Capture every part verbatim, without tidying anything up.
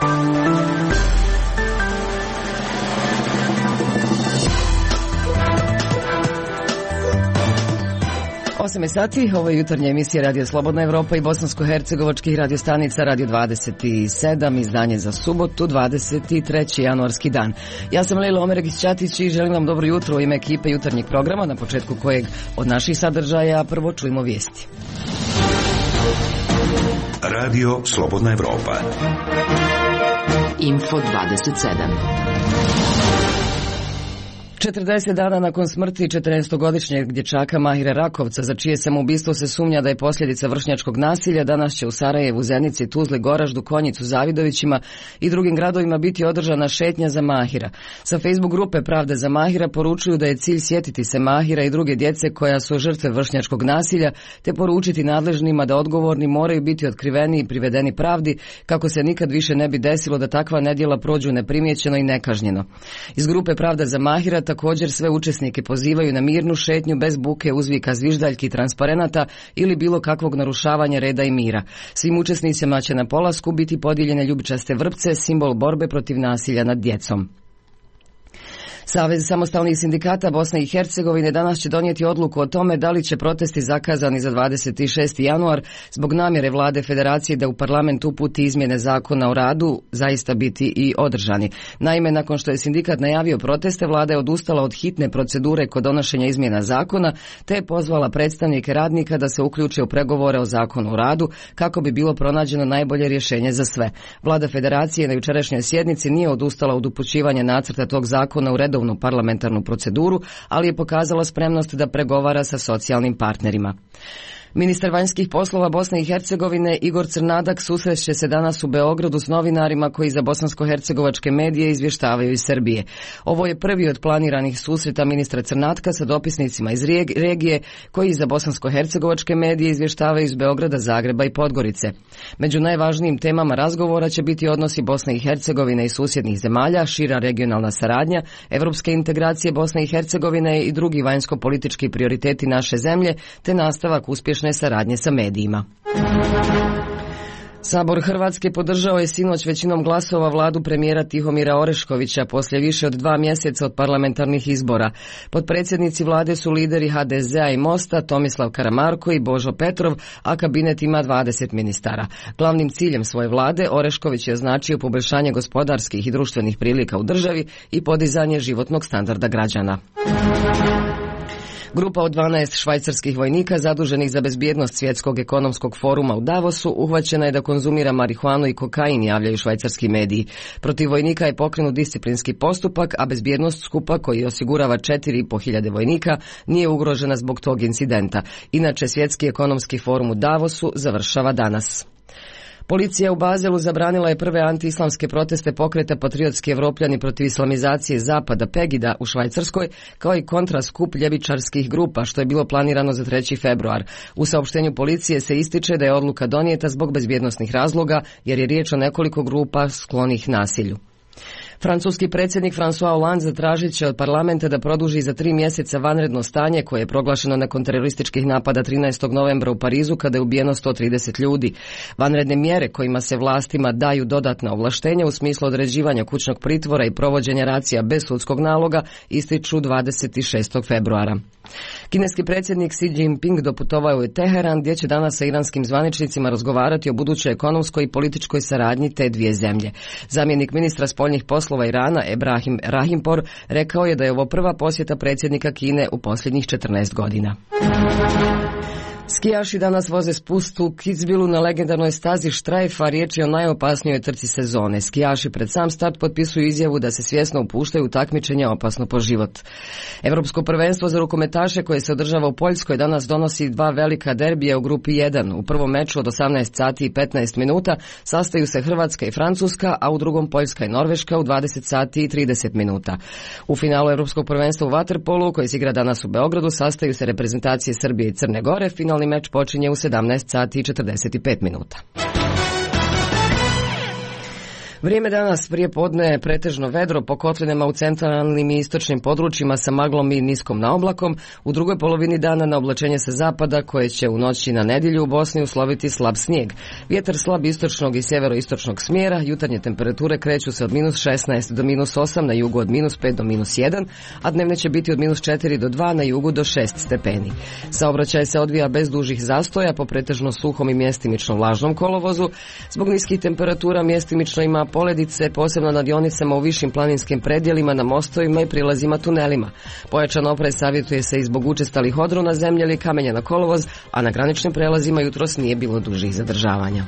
osam sati, ovo je jutarnja emisija Radio Slobodna Evropa i bosansko-hercegovačkih radiostanica Radio dvadeset sedam, izdanje za subotu, dvadeset treći januarski dan. Ja sam Lejla Omeregić-Ćatić i želim vam dobro jutro u ime ekipe jutarnjeg programa, na početku kojeg od naših sadržaja prvo čujemo vijesti. Radio Slobodna Evropa. Info dvadeset sedam. četrdeset dana nakon smrti četrnaestogodišnjeg dječaka Mahira Rakovca, za čije samoubistvo se sumnja da je posljedica vršnjačkog nasilja, danas će u Sarajevu, Zenici, Tuzli, Goraždu, Konjicu, Zavidovićima i drugim gradovima biti održana šetnja za Mahira. Sa Facebook grupe Pravde za Mahira poručuju da je cilj sjetiti se Mahira i druge djece koja su žrtve vršnjačkog nasilja, te poručiti nadležnima da odgovorni moraju biti otkriveni i privedeni pravdi, kako se nikad više ne bi desilo da takva nedjela prođu neprimjećeno i nekažnjeno. Iz grupe Pravda za Mahira također sve učesnike pozivaju na mirnu šetnju bez buke, uzvika, zviždaljki i transparenata ili bilo kakvog narušavanja reda i mira. Svim učesnicima će na polasku biti podijeljene ljubičaste vrpce, simbol borbe protiv nasilja nad djecom. Savez samostalnih sindikata Bosne i Hercegovine danas će donijeti odluku o tome da li će protesti zakazani za dvadeset šesti januar zbog namjere vlade federacije da u parlament uputi izmjene zakona o radu zaista biti i održani. Naime, nakon što je sindikat najavio proteste, vlada je odustala od hitne procedure kod donošenja izmjena zakona, te je pozvala predstavnike radnika da se uključe u pregovore o zakonu o radu kako bi bilo pronađeno najbolje rješenje za sve. Vlada federacije na jučerašnjoj sjednici nije odustala od upućivanja nacrta tog zakona u redovnu parlamentarnu proceduru, ali je pokazala spremnost da pregovara sa socijalnim partnerima. Ministar vanjskih poslova Bosne i Hercegovine Igor Crnadak susreće se danas u Beogradu s novinarima koji za bosansko-hercegovačke medije izvještavaju iz Srbije. Ovo je prvi od planiranih susreta ministra Crnatka sa dopisnicima iz regije koji za bosansko-hercegovačke medije izvještavaju iz Beograda, Zagreba i Podgorice. Među najvažnijim temama razgovora će biti odnosi Bosne i Hercegovine i susjednih zemalja, šira regionalna saradnja, evropske integracije Bosne i Hercegovine i drugi vanjsko-politički prioriteti naše zemlje, te nastavak uspješnosti saradnje sa medijima. Sabor Hrvatske podržao je sinoć većinom glasova vladu premijera Tihomira Oreškovića poslije više od dva mjeseca od parlamentarnih izbora. Potpredsjednici vlade su lideri ha de zea i Mosta, Tomislav Karamarko i Božo Petrov, a kabinet ima dvadeset ministara. Glavnim ciljem svoje vlade Orešković je označio poboljšanje gospodarskih i društvenih prilika u državi i podizanje životnog standarda građana. Grupa od dvanaest švajcarskih vojnika zaduženih za bezbjednost Svjetskog ekonomskog foruma u Davosu uhvaćena je da konzumira marihuanu i kokain, javljaju švajcarski mediji. Protiv vojnika je pokrenut disciplinski postupak, a bezbjednost skupa, koji osigurava četiri i po hiljade vojnika, nije ugrožena zbog tog incidenta. Inače, Svjetski ekonomski forum u Davosu završava danas. Policija u Bazelu zabranila je prve antiislamske proteste pokreta Patriotski Evropljani protiv islamizacije Zapada Pegida u Švajcarskoj, kao i kontraskup ljevičarskih grupa, što je bilo planirano za treći februar. U saopštenju policije se ističe da je odluka donijeta zbog bezbjednosnih razloga, jer je riječ o nekoliko grupa sklonih nasilju. Francuski predsjednik François Hollande zatražit će od parlamenta da produži za tri mjeseca vanredno stanje koje je proglašeno nakon terorističkih napada trinaestog novembra u Parizu kada je ubijeno sto trideset ljudi. Vanredne mjere kojima se vlastima daju dodatna ovlaštenja u smislu određivanja kućnog pritvora i provođenja racija bez sudskog naloga ističu dvadeset šestog februara. Kineski predsjednik Xi Jinping doputovao je u Teheran, gdje će danas sa iranskim zvaničnicima razgovarati o budućoj ekonomskoj i političkoj saradnji te dvije zemlje. Zamjenik ministra spoljnih poslova Irana Ebrahim Rahimpor rekao je da je ovo prva posjeta predsjednika Kine u posljednjih četrnaest godina. Skijaši danas voze spust u Kitzbühelu na legendarnoj stazi Štrajf, a riječ je o najopasnijoj trci sezone. Skijaši pred sam start potpisuju izjavu da se svjesno upuštaju u takmičenje opasno po život. Europsko prvenstvo za rukometaše koje se održava u Poljskoj danas donosi dva velika derbija u grupi jedan. U prvom meču od osamnaest sati i petnaest minuta sastaju se Hrvatska i Francuska, a u drugom Poljska i Norveška u dvadeset sati i trideset minuta. U finalu Europskog prvenstva u vaterpolu, koji se igra danas u Beogradu, sastaju se reprezentacije Srbije i Crne Gore. Finalni meč počinje u sedamnaest sati i četrdeset pet minuta. Vrijeme danas prije podne je pretežno vedro po kotlinama u centralnim i istočnim područjima sa maglom i niskom naoblakom. U drugoj polovini dana na oblačenje sa zapada koje će u noći na nedjelju u Bosni usloviti slab snijeg. Vjetar slab istočnog i sjeveroistočnog smjera, jutarnje temperature kreću se od minus šesnaest do minus osam, na jugu od minus pet do minus jedan, a dnevne će biti od minus četiri do dva, na jugu do šest stepeni. Saobraćaj se odvija bez dužih zastoja po pretežno suhom i mjestimično vlažnom kolovozu. Zbog niskih temperatura mjestimično ima poledice, posebno na dionicama u višim planinskim predjelima, na mostovima i prilazima tunelima. Pojačan oprez savjetuje se i zbog učestalih odrona zemlje ili kamenja na kolovoz, a na graničnim prelazima jutros nije bilo dužih zadržavanja.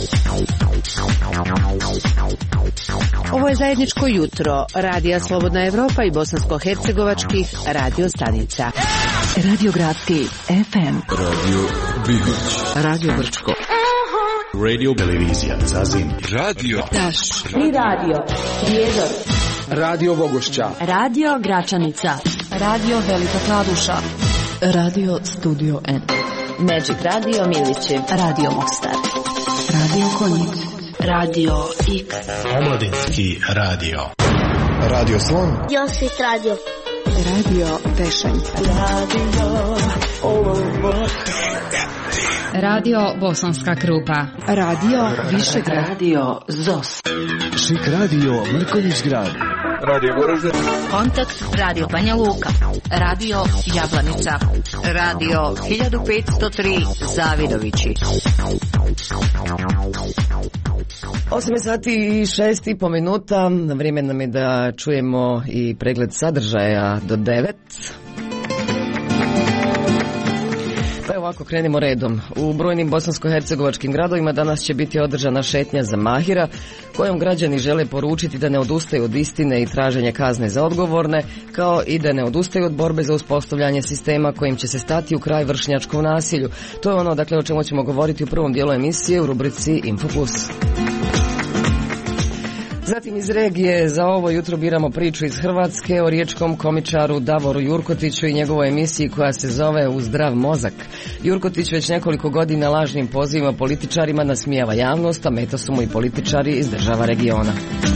Ovo je zajedničko jutro Radija Slobodna Evropa i bosansko-hercegovačkih radio stanica. Radio Gradski F M, Radio Bihoć, Radio Brčko, Radio Televizija Zazim, Radio Taš i Radio Prijedor, Radio Bogošća, Radio Gračanica, Radio Velika Kladuša, Radio Studio N, Magic Radio Milići, Radio Mostar, Radio Konjic, Radio X, Omladinski radio, Radio Slon, Josip Radio, Radio Tešanj, Radio Radio Bosanska Krupa, Radio Višegrad, Radio Zos, Šik Radio Mrkonjić Grad, Radio Goražde, Kontakt Radio Banja Luka, Radio Jablanica, Radio hiljadu petsto tri Zavidovići. osam sati i šest i po minuta, vrijeme nam je da čujemo i pregled sadržaja do devet. Pa ovako krenimo redom. U brojnim bosansko-hercegovačkim gradovima danas će biti održana šetnja za Mahira, kojom građani žele poručiti da ne odustaju od istine i traženja kazne za odgovorne, kao i da ne odustaju od borbe za uspostavljanje sistema kojim će se stati u kraj vršnjačkom nasilju. To je ono, dakle, o čemu ćemo govoriti u prvom dijelu emisije u rubrici Info Plus. Zatim iz regije za ovo jutro biramo priču iz Hrvatske o riječkom komičaru Davoru Jurkotiću i njegovoj emisiji koja se zove U zdrav mozak. Jurkotić već nekoliko godina lažnim pozivima političarima nasmijava javnost, a meta su mu i političari iz država regiona.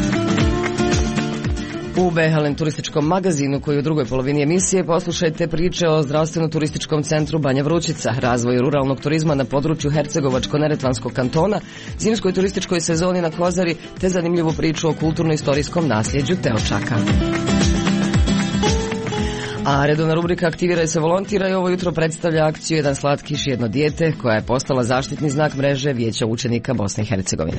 U Behalen turističkom magazinu, koji u drugoj polovini emisije, poslušajte priče o zdravstveno-turističkom centru Banja Vrućica, razvoju ruralnog turizma na području Hercegovačko-neretvanskog kantona, zimskoj turističkoj sezoni na Kozari, te zanimljivu priču o kulturno-istorijskom nasljeđu Teočaka. A redovna rubrika Aktiviraj se volontira i ovo jutro predstavlja akciju Jedan slatkiš, jedno dijete, koja je postala zaštitni znak mreže Vijeća učenika Bosne i Hercegovine.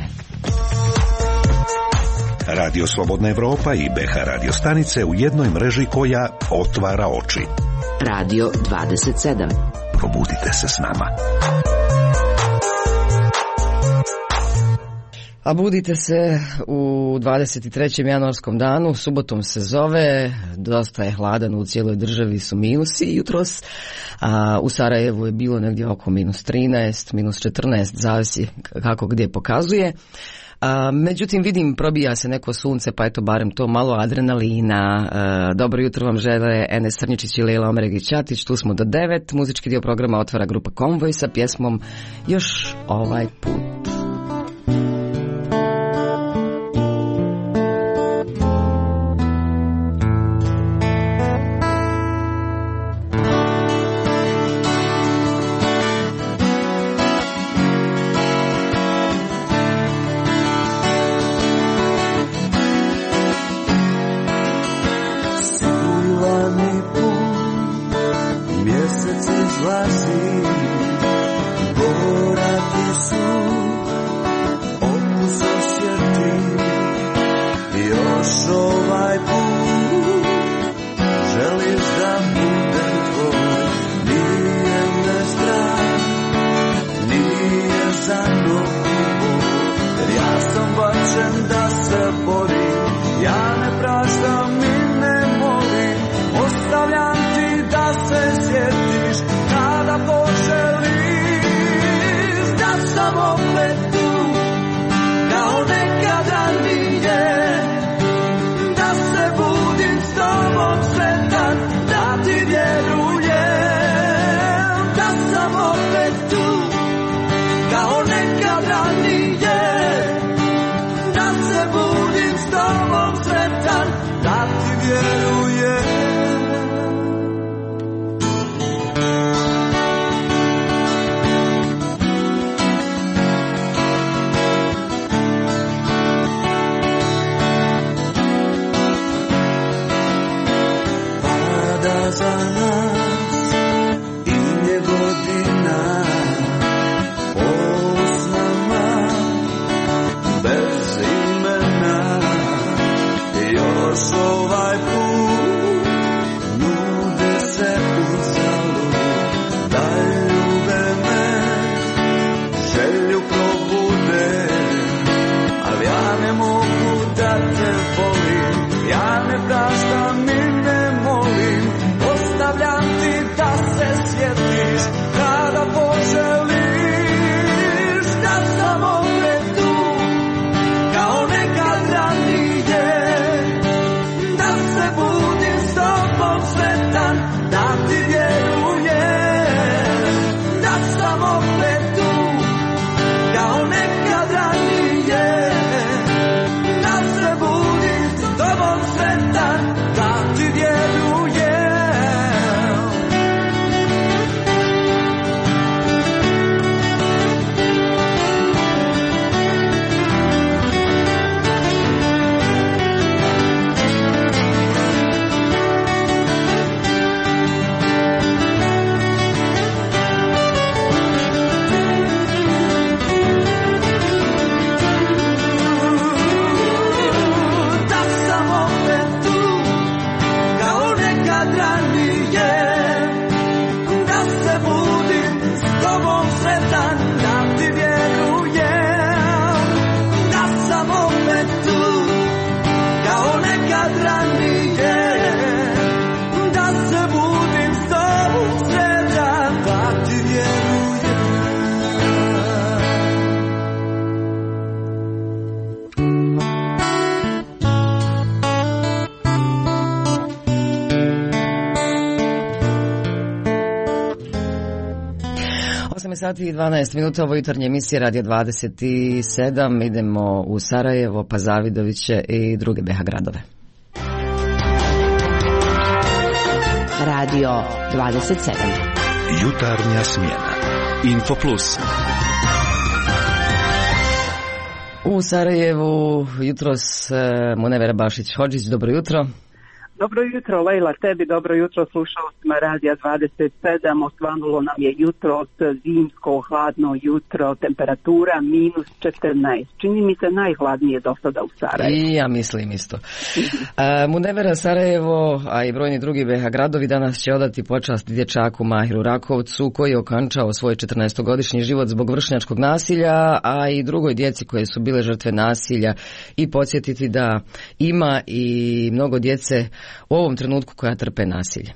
Radio Slobodna Evropa i B H radio stanice u jednoj mreži koja otvara oči. Radio dvadeset sedam. Probudite se s nama. A budite se u dvadeset trećem januarskom danu, subotom se zove, dosta je hladan, u cijeloj državi su minusi jutros, a u Sarajevu je bilo negdje oko minus trinaest, minus četrnaest, zavisi kako gdje pokazuje. A, međutim, vidim, probija se neko sunce, pa eto barem to malo adrenalina. A, dobro jutro vam žele Enes Crnjičić i Lejla Omeregić-Ćatić, tu smo do devet. Muzički dio programa otvara grupa Konvoj sa pjesmom Još ovaj put. Kao nekad ranije, da se sati i dvanaest minuta, ovo jutarnje emisije Radio dvadeset sedam. Idemo u Sarajevo, pa Zavidoviće i druge B iH gradove. Radio dvadeset sedam. Jutarnja smjena. Info Plus. U Sarajevu jutros Munevera Bašić-Hodžić, dobro jutro. Dobro jutro, Lejla, tebi dobro jutro, slušalcima Radija dvadeset sedam. Osvanulo nam je jutro, zimsko, hladno jutro, temperatura minus četrnaest. Čini mi se najhladnije do sada u Sarajevu. I ja mislim isto. Uh, Munevera, Sarajevo, a i brojni drugi B iH gradovi danas će odati počast dječaku Mahiru Rakovcu, koji je okončao svoj četrnaestogodišnji život zbog vršnjačkog nasilja, a i drugoj djeci koje su bile žrtve nasilja, i podsjetiti da ima i mnogo djece u ovom trenutku koja trpe nasilje.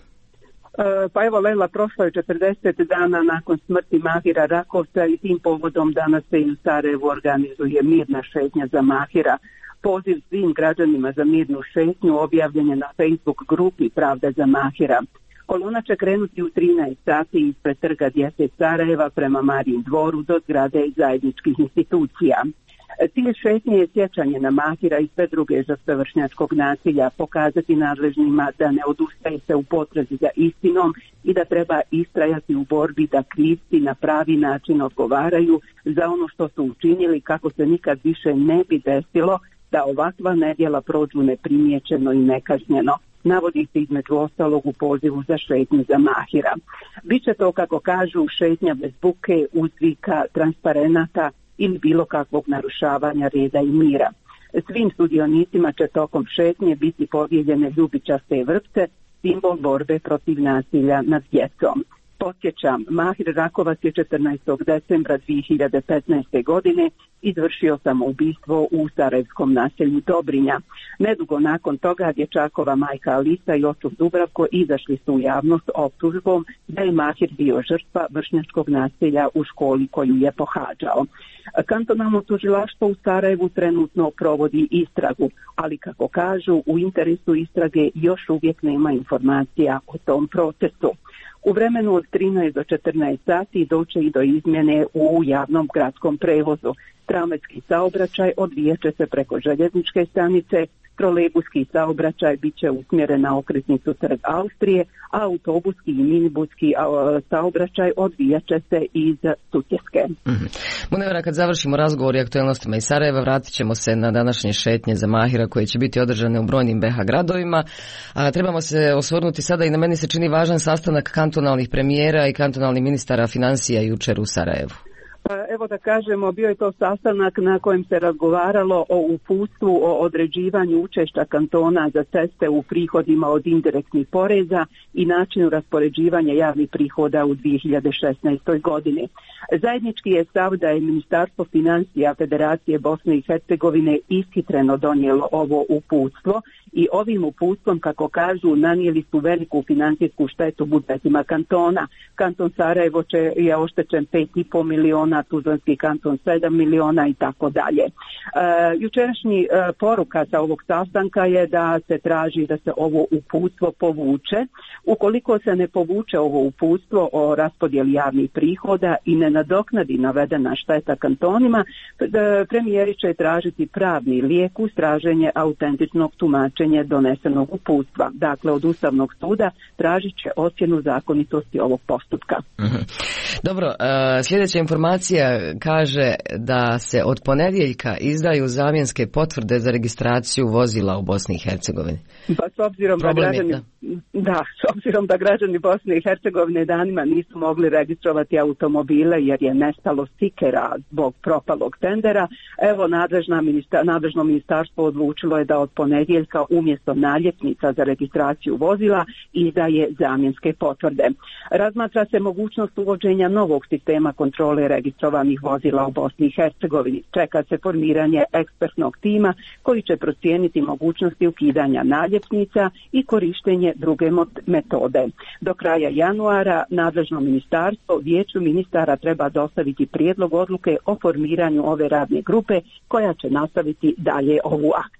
Pa evo, Lejla, prošlo je četrdeset dana nakon smrti Mahira Rakovca i tim povodom danas se i u Sarajevu organizuje mirna šetnja za Mahira. Poziv svim građanima za mirnu šetnju objavljen je na Facebook grupi Pravda za Mahira. Kolona će krenuti u trinaest sati ispred trga djece Sarajeva prema Marijin dvoru do zgrade zajedničkih institucija. Cilj šetnje je sjećanje na Mahira i sve druge žrtve vršnjačkog nasilja, pokazati nadležnima da ne odustaje se u potrazi za istinom i da treba istrajati u borbi da krivci na pravi način odgovaraju za ono što su učinili, kako se nikad više ne bi desilo da ovakva nedjela prođu neprimjećeno i nekažnjeno. Navodi se između ostalog u pozivu za šetnju za Mahira. Biće to, kako kažu, šetnja bez buke, uzvika, transparenata ili bilo kakvog narušavanja reda i mira. Svim sudionicima će tokom šetnje biti podijeljene ljubičaste vrpce, simbol borbe protiv nasilja nad djecom. Podsjećam, Mahir Rakovac je četrnaestog decembra dvije hiljade petnaeste. godine izvršio samoubistvo u sarajevskom naselju Dobrinja. Nedugo nakon toga dječakova majka Alisa i otac Dubravko izašli su u javnost optužbom da je Mahir bio žrtva vršnjačkog nasilja u školi koju je pohađao. Kantonalno tužilaštvo u Sarajevu trenutno provodi istragu, ali kako kažu, u interesu istrage još uvijek nema informacija o tom procesu. U vremenu od trinaest do četrnaest sati doće i do izmjene u javnom gradskom prevozu. Tramvajski saobraćaj odvijat će se preko željezničke stanice, trolejbuski saobraćaj bit će usmjeren na okretnicu Trg Austrije, a autobuski i minibuski saobraćaj odvijat će se iz Sutjeske. Mm-hmm. Munevera, kad završimo razgovor i aktualnostima iz Sarajeva, vratit ćemo se na današnje šetnje za Mahira koje će biti održane u brojnim B iH gradovima. A, trebamo se osvrnuti sada i na meni se čini važan sastanak kantonalnih premijera i kantonalnih ministara financija jučer u Sarajevu. Evo da kažemo, bio je to sastanak na kojem se razgovaralo o uputstvu o određivanju učešća kantona za ceste u prihodima od indirektnih poreza i načinu raspoređivanja javnih prihoda u dvije hiljade šesnaestoj. godini. Zajednički je stav da je Ministarstvo financija Federacije Bosne i Hercegovine ishitreno donijelo ovo uputstvo i ovim uputstvom, kako kažu, nanijeli su veliku financijsku štetu budžetima kantona. Kanton Sarajevo će, je oštećen pet i po miliona, Tuzlanski kanton sedam miliona i tako dalje. E, jučerašnji e, poruka sa ovog sastanka je da se traži da se ovo uputstvo povuče. Ukoliko se ne povuče ovo uputstvo o raspodjeli javnih prihoda i ne nadoknadi navedena šteta kantonima, premijeri će tražiti pravni lijek uz traženje autentičnog tumačenja donesenog uputstva. Dakle, od Ustavnog suda tražit će ocjenu zakonitosti ovog postupka. Mm-hmm. Dobro, uh, sljedeća informacija kaže da se od ponedjeljka izdaju zamjenske potvrde za registraciju vozila u Bosni i Hercegovini. Pa s obzirom da građani, da. da, s obzirom da građani Bosne i Hercegovine danima nisu mogli registrovati automobile jer je nestalo stikera zbog propalog tendera, evo nadležna ministar, nadležno ministarstvo odlučilo je da od ponedjeljka umjesto naljepnica za registraciju vozila izdaje zamjenske potvrde. Razmatra se mogućnost uvođenja novog sistema kontrole registrovanih vozila u Bosni i Hercegovini. Čeka se formiranje ekspertnog tima koji će procijeniti mogućnosti ukidanja naljepnica i korištenje druge metode. Do kraja januara nadležno ministarstvo vijeću ministara treba dostaviti prijedlog odluke o formiranju ove radne grupe koja će nastaviti dalje ovu akciju.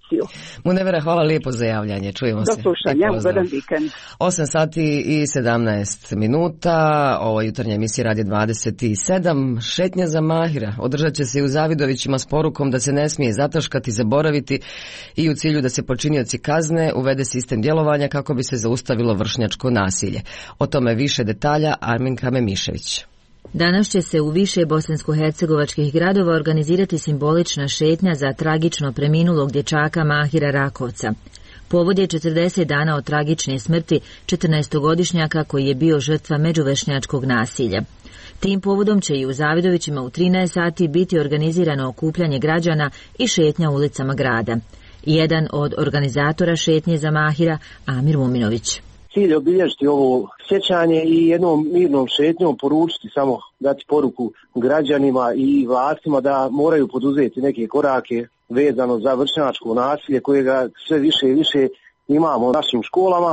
emisiju. Munevera, hvala lijepo za javljanje. Čujemo Do se. Do slušanja, ugodan vikend. osam sati i sedamnaest minuta. Ovo jutarnja emisija Radio dvadeset sedam. Šetnja za Mahira održat će se i u Zavidovićima s porukom da se ne smije zataškati, zaboraviti i u cilju da se počinioci kazne uvede sistem djelovanja kako bi se zaustavilo vršnjačko nasilje. O tome više detalja Arminka Memišević. Danas će se u više bosansko-hercegovačkih gradova organizirati simbolična šetnja za tragično preminulog dječaka Mahira Rakovca. Povod je četrdeset dana od tragične smrti četrnaestogodišnjaka koji je bio žrtva međuvršnjačkog nasilja. Tim povodom će i u Zavidovićima u trinaest sati biti organizirano okupljanje građana i šetnja ulicama grada. Jedan od organizatora šetnje za Mahira, Amir Muminović. Cilj je obilježiti ovo sjećanje i jednom mirnom šetnjom poručiti, samo dati poruku građanima i vlastima da moraju poduzeti neke korake vezano za vršnjačko nasilje kojega sve više i više imamo u našim školama.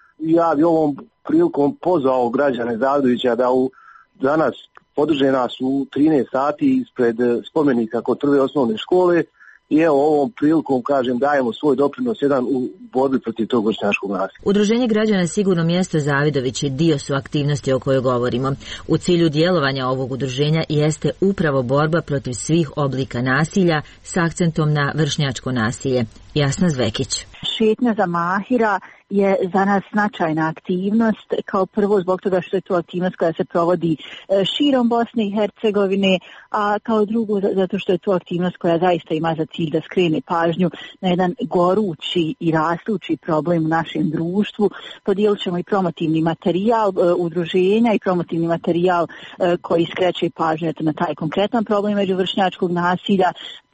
Ja bi ovom prilikom pozvao građane Zavidovića da u danas podrže nas u trinaest sati ispred spomenika kod prve osnovne škole. I evo ovom prilikom, kažem, dajemo svoj doprinos jedan u borbi protiv tog vršnjačkog nasilja. Udruženje građana Sigurno mjesto Zavidovići dio su aktivnosti o kojoj govorimo. U cilju djelovanja ovog udruženja jeste upravo borba protiv svih oblika nasilja s akcentom na vršnjačko nasilje. Jasna Zvekić. Šetnja za Mahira je za nas značajna aktivnost, kao prvo zbog toga što je to aktivnost koja se provodi širom Bosne i Hercegovine, a kao drugo zato što je to aktivnost koja zaista ima za cilj da skrene pažnju na jedan gorući i rastući problem u našem društvu. Podijelit ćemo i promotivni materijal udruženja i promotivni materijal koji skreće pažnju na taj konkretan problem međuvršnjačkog nasilja.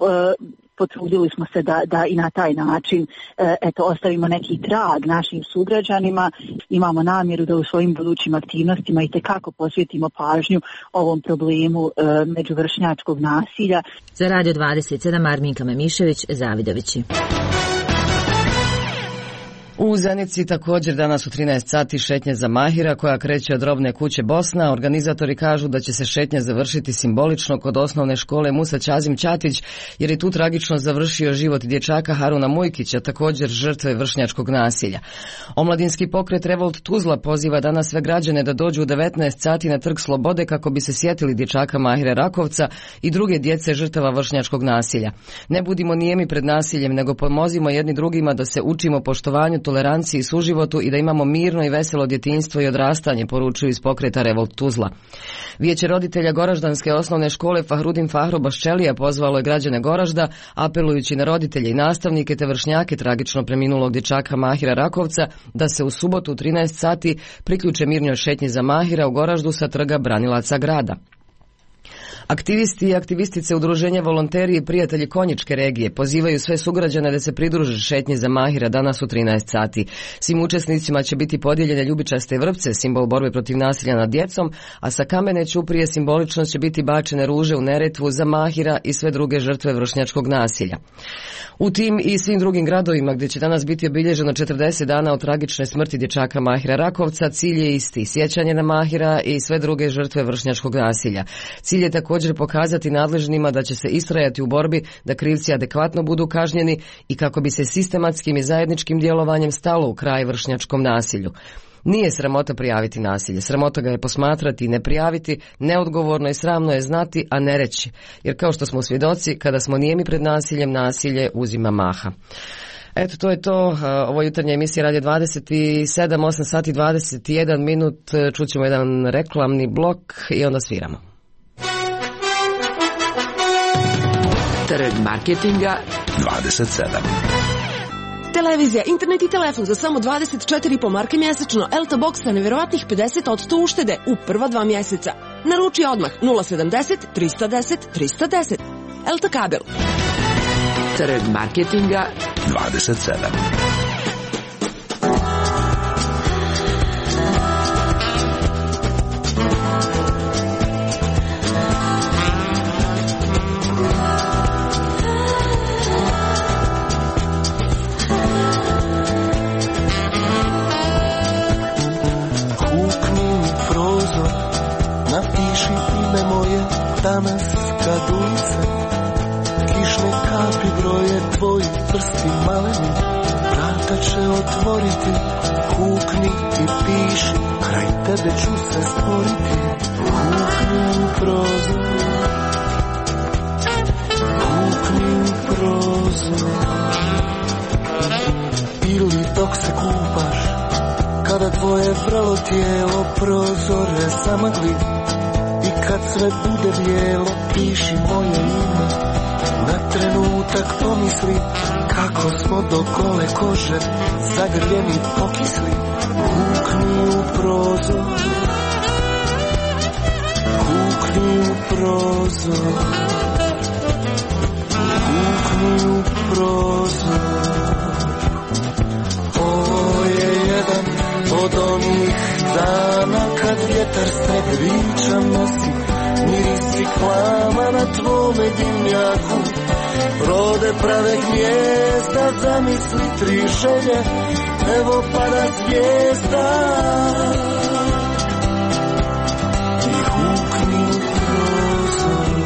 Potrudili smo se da, da i na taj način eto, ostavimo neki trag našim sugrađanima. Imamo namjeru da u svojim budućim aktivnostima i tekako posvetimo pažnju ovom problemu e, međuvršnjačkog nasilja. Za Radio dvadeset sedam Arminka Memišević, Zavidovići. U Zenici također danas u trinaest sati šetnje za Mahira koja kreće od Robne kuće Bosna. Organizatori kažu da će se šetnja završiti simbolično kod osnovne škole Musa Ćazim Ćatić jer je tu tragično završio život dječaka Haruna Mujkića, također žrtve vršnjačkog nasilja. Omladinski pokret Revolt Tuzla poziva danas sve građane da dođu u devetnaest sati na Trg Slobode kako bi se sjetili dječaka Mahira Rakovca i druge djece žrtava vršnjačkog nasilja. Ne budimo nijemi pred nasiljem, nego pomozimo jedni drugima da se učimo poštovanju, toleranciji i suživotu i da imamo mirno i veselo djetinjstvo i odrastanje, poručuju iz pokreta Revolt Tuzla. Vijeće roditelja Goraždanske osnovne škole Fahrudin Fahro Baščelija pozvalo je građane Goražda, apelujući na roditelje i nastavnike te vršnjake tragično preminulog dječaka Mahira Rakovca, da se u subotu u trinaest sati priključe mirnoj šetnji za Mahira u Goraždu sa trga Branilaca grada. Aktivisti i aktivistice udruženja Volonteri i prijatelji Konjičke regije pozivaju sve sugrađane da se pridruže šetnji za Mahira danas u trinaest sati. Svim učesnicima će biti podijeljene ljubičaste vrpce, simbol borbe protiv nasilja nad djecom, a sa kamene ćuprije simbolično će biti bačene ruže u Neretvu za Mahira i sve druge žrtve vršnjačkog nasilja. U tim i svim drugim gradovima gdje će danas biti obilježeno četrdeset dana od tragične smrti dječaka Mahira Rakovca, cilj je isti, sjećanje na Mahira i sve druge žrtve vršnjačkog nasilja. Cilj je također pokazati nadležnima da će se istrajati u borbi da krivci adekvatno budu kažnjeni i kako bi se sistematskim i zajedničkim djelovanjem stalo u kraj vršnjačkom nasilju. Nije sramota prijaviti nasilje, sramota ga je posmatrati i ne prijaviti, neodgovorno i sramno je znati, a ne reći. Jer kao što smo svjedoci, kada smo nijemi pred nasiljem, nasilje uzima maha. Eto, to je to. Ovo jutarnja emisija Radio dvadeset sedam, osam sati dvadeset jedan minut. Čućemo jedan reklamni blok i onda sviramo. Trg marketinga dvadeset sedam. Televizija, internet i telefon za samo dvadeset četiri i po marke mjesečno. Elta Box sa nevjerovatnih pedeset posto uštede u prva dva mjeseca. Naruči odmah nula sedamdeset trista deset trista deset. Elta Kabel. Trg marketinga dvadeset sedam. Danas kad ulice kišne kapi broje tvoj prsti maleni, vrata će otvoriti, kukni i piši, kraj tebe ću se stvoriti. Kukni u prozor, kukni u prozor. Ili dok se kupaš, kada tvoje vrelo tijelo prozore zamagli, i kad sve bude bijelo, piši moje ime. Na trenutak pomisli kako smo do gole kože zagrljeni pokisli. Kukni u prozor, kukni u prozor, kukni u prozor. Ovo je jedan od onih dana kad vjetar sred viča nosi miris ciklama na tvome dimnjaku. Rode prave gnjezda, zamisli tri želje, evo pada zvijezda. I hukni u prozor.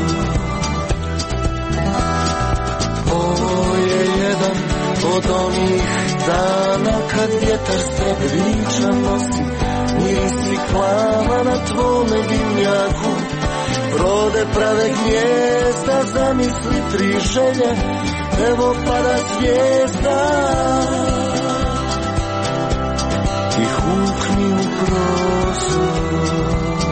Ovo je jedan od onih dana kad vjetar sred viča nosi miris ciklama na tvome dimnjaku. Rode prave gnjezda, zamisli tri želje, evo pada zvijezda. I hukni u prozor,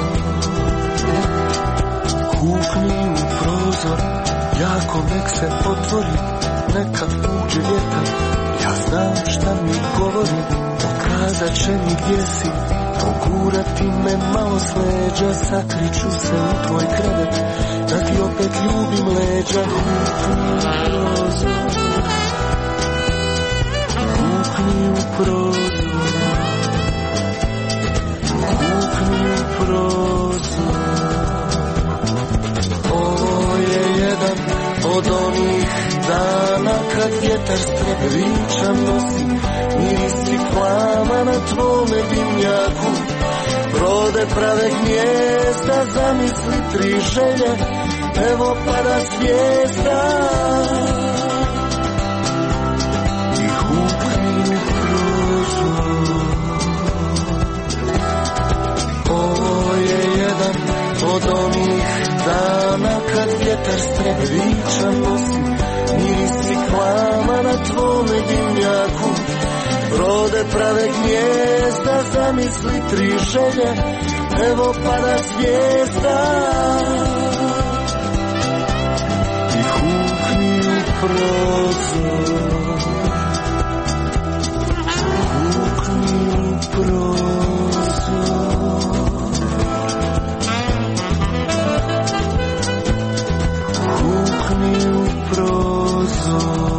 hukni u prozor, jako nek se otvori, neka uđe vjetar. Ja znam šta mi govori, pokazat će mi gdje si, pogurati me malo s leđa, sakriću se u tvoj krevet, da ti opet ljubim leđa. Hukni u prozor, hukni u prozor, hukni u prozor. Ovo je jedan od onih dana kad vjetar streb viča nosi miris ciklama na tvome dimnjaku. Rode prave gnjezda, zamisli tri želje, evo pada zvijezda. I hukni u prozor. Ovo je jedan od onih dana kad vjetar streb viča nosi miris ciklama na tvome dimnjaku. Rode prave gnjezda, zamisli tri želje, evo pada zvijezda. I hukni u prozor, hukni u prozor. Hukni u prozor.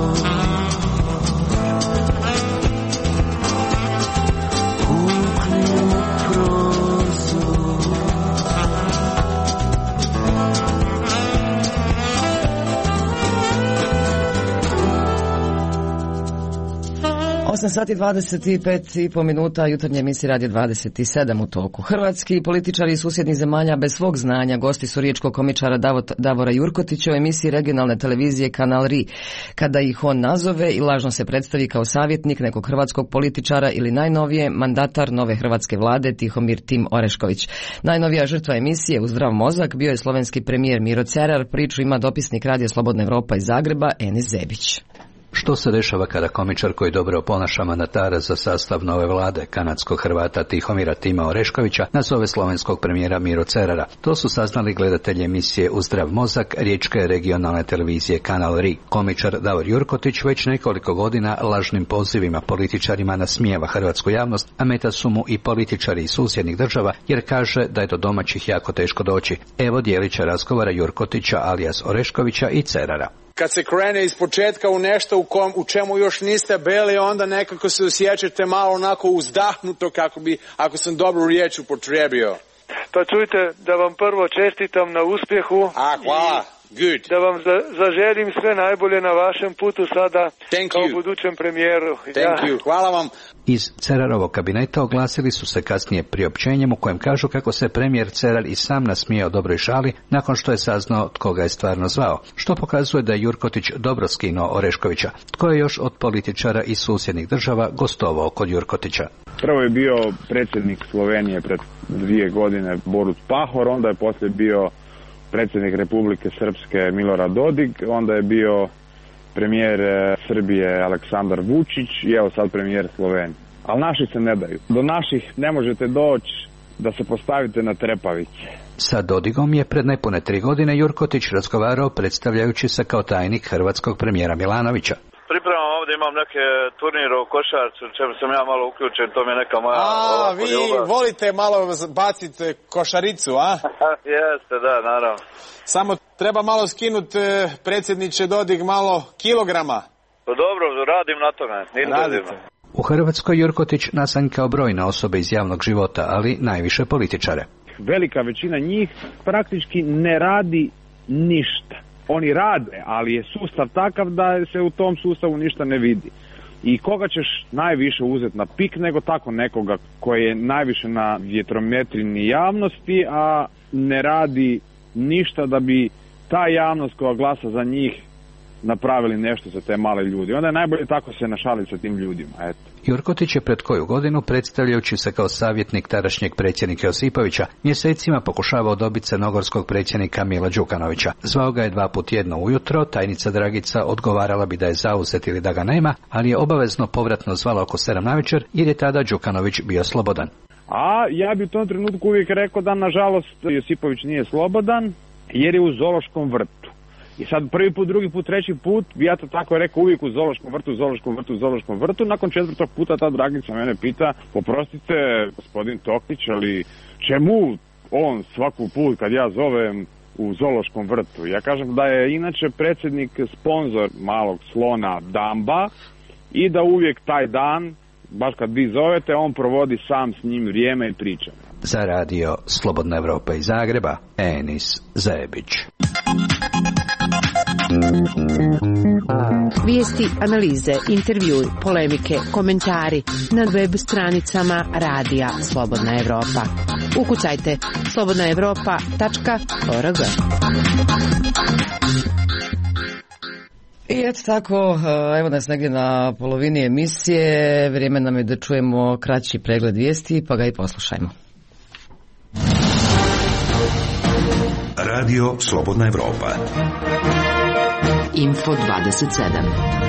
osam sati dvadeset pet i po minuta, jutarnje emisije Radio dvadeset sedam u toku. Hrvatski političari iz susjednih zemalja bez svog znanja gosti su riječkog komičara Davora Jurkotića u emisiji regionalne televizije Kanal R I. Kada ih on nazove i lažno se predstavi kao savjetnik nekog hrvatskog političara ili najnovije mandatar nove hrvatske vlade Tihomir Tim Orešković. Najnovija žrtva emisije U zdrav mozak bio je slovenski premijer Miro Cerar. Priču ima dopisnik Radija Slobodna Evropa iz Zagreba Enis Zebić. Što se dešava kada komičar koji dobro oponaša mandatara za sastav nove vlade, kanadskog Hrvata Tihomira Tima Oreškovića, nazove slovenskog premijera Miro Cerara? To su saznali gledatelji emisije U zdrav mozak riječke regionalne televizije Kanal R I. Komičar Davor Jurkotić već nekoliko godina lažnim pozivima političarima nasmijeva hrvatsku javnost, a meta su mu i političari iz susjednih država, jer kaže da je do domaćih jako teško doći. Evo dijelića razgovora Jurkotića alias Oreškovića i Cerara. Kad se krene iz početka u nešto u, kom, u čemu još niste bili, onda nekako se osjećate malo onako uzdahnuto, kako bi, ako sam dobru riječ upotrijebio. Pa čujte, da vam prvo čestitam na uspjehu. A, hvala. Good. Da vam za, zaželim sve najbolje na vašem putu sada Thank kao you. budućem premijeru. Thank ja. you. Hvala vam. Iz Cerarovog kabineta oglasili su se kasnije priopćenjem u kojem kažu kako se premijer Cerar i sam nasmijao dobroj šali nakon što je saznao tko ga je stvarno zvao, što pokazuje da je Jurkotić dobro skinuo Oreškovića. Tko je još od političara iz susjednih država gostovao kod Jurkotića? Prvo je bio predsjednik Slovenije pred dvije godine Borut Pahor, onda je poslije bio predsjednik Republike Srpske Milorad Dodik, onda je bio premijer Srbije Aleksandar Vučić i evo sad premijer Slovenije. Ali naši se ne daju. Do naših ne možete doći da se postavite na trepavice. Sa Dodigom je pred nepune tri godine Jurkotić razgovarao predstavljajući se kao tajnik hrvatskog premijera Milanovića. Pripremam ovdje, imam neke turnire u košarcu, čemu sam ja malo uključen, to mi je neka moja... A, vi ljubav. Volite malo baciti košaricu, a? Jeste, da, naravno. Samo treba malo skinuti, predsjedniče Dodig, malo kilograma. Pa dobro, radim na tome, intenzivno. U Hrvatskoj Jurkotić nasanjkao brojne osobe iz javnog života, ali najviše političare. Velika većina njih praktički ne radi ništa. Oni rade, ali je sustav takav da se u tom sustavu ništa ne vidi. I koga ćeš najviše uzeti na pik nego tako nekoga koji je najviše na vjetrometrini javnosti, a ne radi ništa da bi ta javnost koja glasa za njih napravili nešto za te male ljudi. Onda je najbolje tako se našaliti sa tim ljudima. Eto. Jurkotić je pred koju godinu, predstavljajući se kao savjetnik tadašnjeg predsjednika Josipovića, mjesecima pokušavao dobiti crnogorskog predsjednika Mila Đukanovića. Zvao ga je dva put jedno ujutro, tajnica Dragica odgovarala bi da je zauzet ili da ga nema, ali je obavezno povratno zvala oko sedam navečer jer je tada Đukanović bio slobodan. A ja bi u tom trenutku uvijek rekao da nažalost Josipović nije slobodan jer je u zoološkom vrtu. I sad prvi put, drugi put, treći put, ja to tako rekao uvijek u zoološkom vrtu, u zoološkom vrtu, u zoološkom vrtu. Nakon četvrtog puta ta Dragica mene pita, oprostite gospodin Toklić, ali čemu on svaku put kad ja zovem u zoološkom vrtu? Ja kažem da je inače predsjednik sponzor malog slona Damba i da uvijek taj dan, baš kad vi zovete, on provodi sam s njim vrijeme i priča. Za radio Slobodna Evropa iz Zagreba, Enis Zajebić. Vijesti, analize, intervjui, polemike, komentari na web stranicama radija Slobodna Evropa. Ukucajte slobodna evropa tačka org. I eto tako, evo nas negdje na polovini emisije, vrijeme nam je da čujemo kraći pregled vijesti, pa ga i poslušajmo. Radio Slobodna Evropa. Info dvadeset sedam.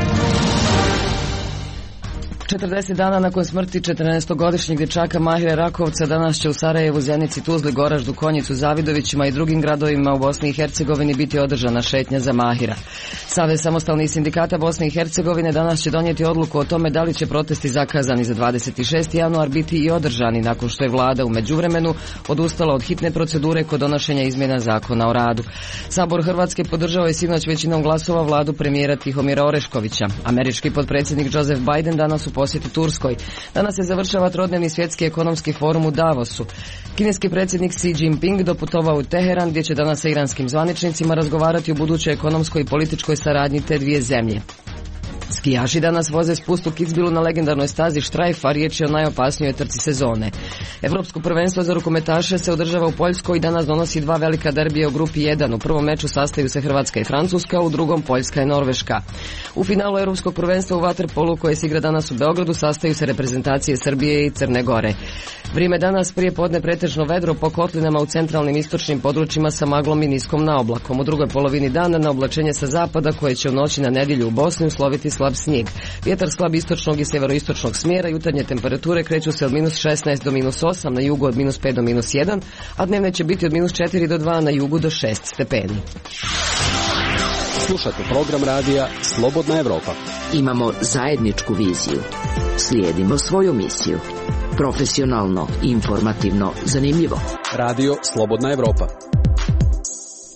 četrdeset dana nakon smrti četrnaestogodišnjeg dječaka Mahira Rakovca danas će u Sarajevu, Zenici, Tuzli, Goraždu, Konjicu, Zavidovićima i drugim gradovima u Bosni i Hercegovini biti održana šetnja za Mahira. Savez samostalnih sindikata Bosne i Hercegovine danas će donijeti odluku o tome da li će protesti zakazani za dvadeset šesti januar biti i održani nakon što je vlada u međuvremenu odustala od hitne procedure kod donošenja izmjena zakona o radu. Sabor Hrvatske podržao je sinoć većinom glasova vladu premijera Tihomira Oreškovića. Američki potpredsjednik Joseph Biden danas u posjeti Turskoj. Danas se završava trodnevni svjetski ekonomski forum u Davosu. Kineski predsjednik Xi Jinping doputovao u Teheran gdje će danas sa iranskim zvaničnicima razgovarati o budućoj ekonomskoj i političkoj saradnji te dvije zemlje. Skijaši danas voze spust u Kitzbühelu na legendarnoj stazi Štrajf, a riječ je o najopasnijoj trci sezone. Evropsko prvenstvo za rukometaše se održava u Poljskoj i danas donosi dva velika derbija u grupi jedan. U prvom meču sastaju se Hrvatska i Francuska, u drugom Poljska i Norveška. U finalu Europskog prvenstva u vaterpolu koje se igra danas u Beogradu sastaju se reprezentacije Srbije i Crne Gore. Vrijeme danas prije podne pretežno vedro po kotlinama u centralnim istočnim područjima sa maglom i niskom naoblakom. U drugoj polovini dana na oblačenje sa zapada koje će u noći na nedjelju u Bosni usloviti slab snijeg. Vjetar slab istočnog i sjeveroistočnog smjera, jutarnje temperature kreću se od minus šesnaest do minus osam, na jugu od minus pet do minus jedan, a dnevne će biti od minus četiri do dva, na jugu do šest stepeni. Slušate program radija Slobodna Evropa. Imamo zajedničku viziju. Slijedimo svoju misiju. Profesionalno, informativno, zanimljivo. Radio Slobodna Evropa.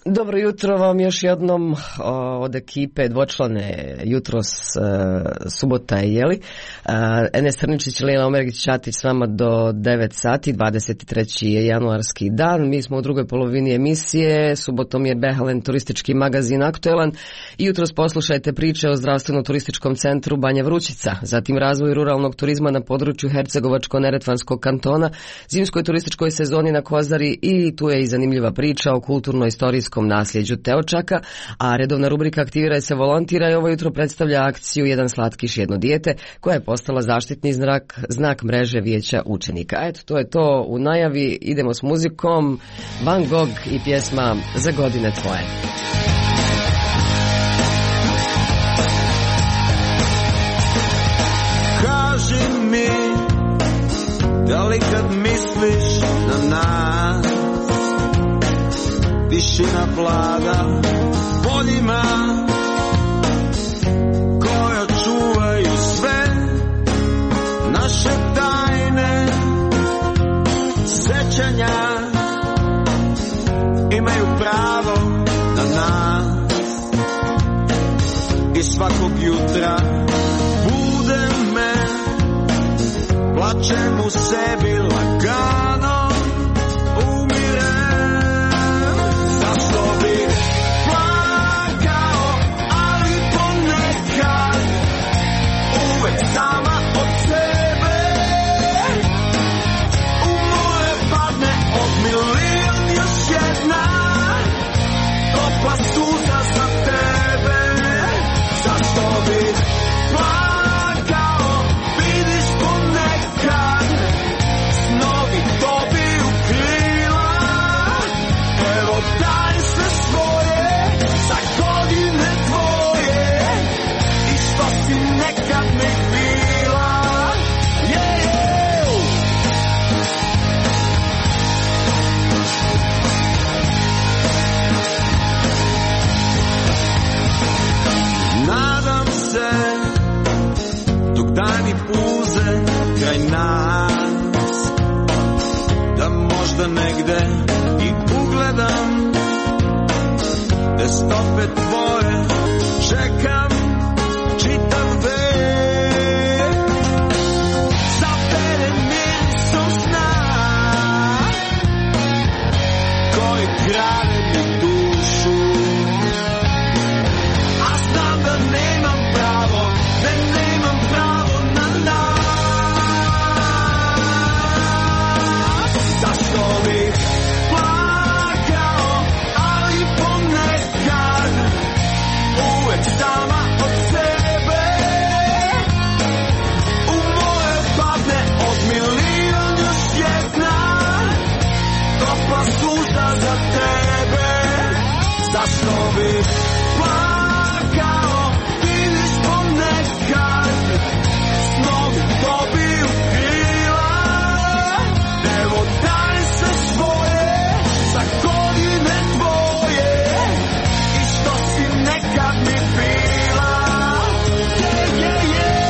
Dobro jutro vam još jednom od ekipe dvočlane jutros, subota je, jeli? Enes Crničić, Lena Omergić-Ćatić s vama do devet sati, dvadeset treći je januarski dan. Mi smo u drugoj polovini emisije, subotom je Behalen turistički magazin aktuelan i jutros poslušajte priče o zdravstveno-turističkom centru Banja Vrućica, zatim razvoju ruralnog turizma na području Hercegovačko-Neretvanskog kantona, zimskoj turističkoj sezoni na Kozari i tu je i zanimljiva priča o kulturno-istorijskom nasljeđu Teočaka, a redovna rubrika Aktiviraj se, volontira i ovo jutro predstavlja akciju Jedan slatkiš, jedno dijete, koja je postala zaštitni znak, znak mreže vijeća učenika. Eto, to je to u najavi, idemo s muzikom, Van Gogh i pjesma Za godine tvoje. Kaži mi, da li kad misliš na nas, tišina vlada poljima koja čuvaju sve naše tajne sećanja, imaju pravo na nas i svakog jutra bude me, plačem u sebi lagano. Sama od sebe u moje padne od milion još jedna topla suza za tebe. Zašto bi plakao, vidiš ponekad snovi dobiju krila. Evo daj sve svoje za godine tvoje i što si nekad ne dani puze kraj nas, da možda negde i ugledam te stope tvoje, čekam čitav vek, zapere mirisom sna koji krade mi dušu, a znam da nemam pravo, da nemam pravo. Zašto bih plakao, ali ponekad uvek sama od sebe u moje padne od milion još jedna topla suza za tebe. Zašto bih plakao, vidiš ponekad snovi dobiju krila. Evo daj sve svoje za godine tvoje i što si nekad mi bila. Yeah, yeah, yeah.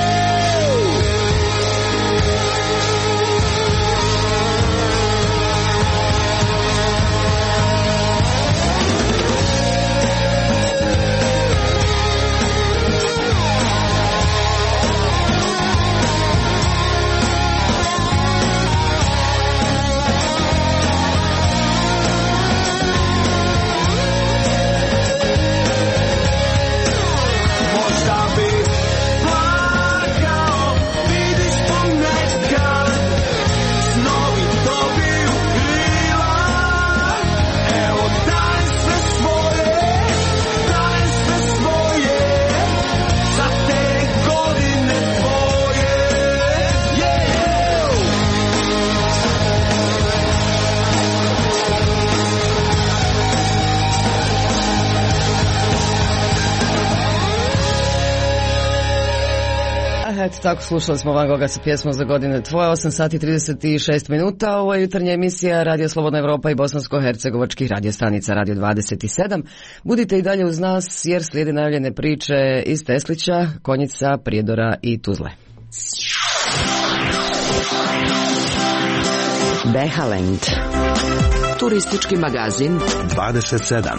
Eto tako, slušali smo Van Gogha sa pjesmom Za godine tvoje, osam sati trideset šest minuta. Ovo je jutarnja emisija Radio Slobodna Evropa i bosansko-hercegovačkih radiostanica Radio dvadeset sedam. Budite i dalje uz nas jer slijede najavljene priče iz Teslića, Konjica, Prijedora i Tuzle. Behalend. Turistički magazin dvadeset sedam.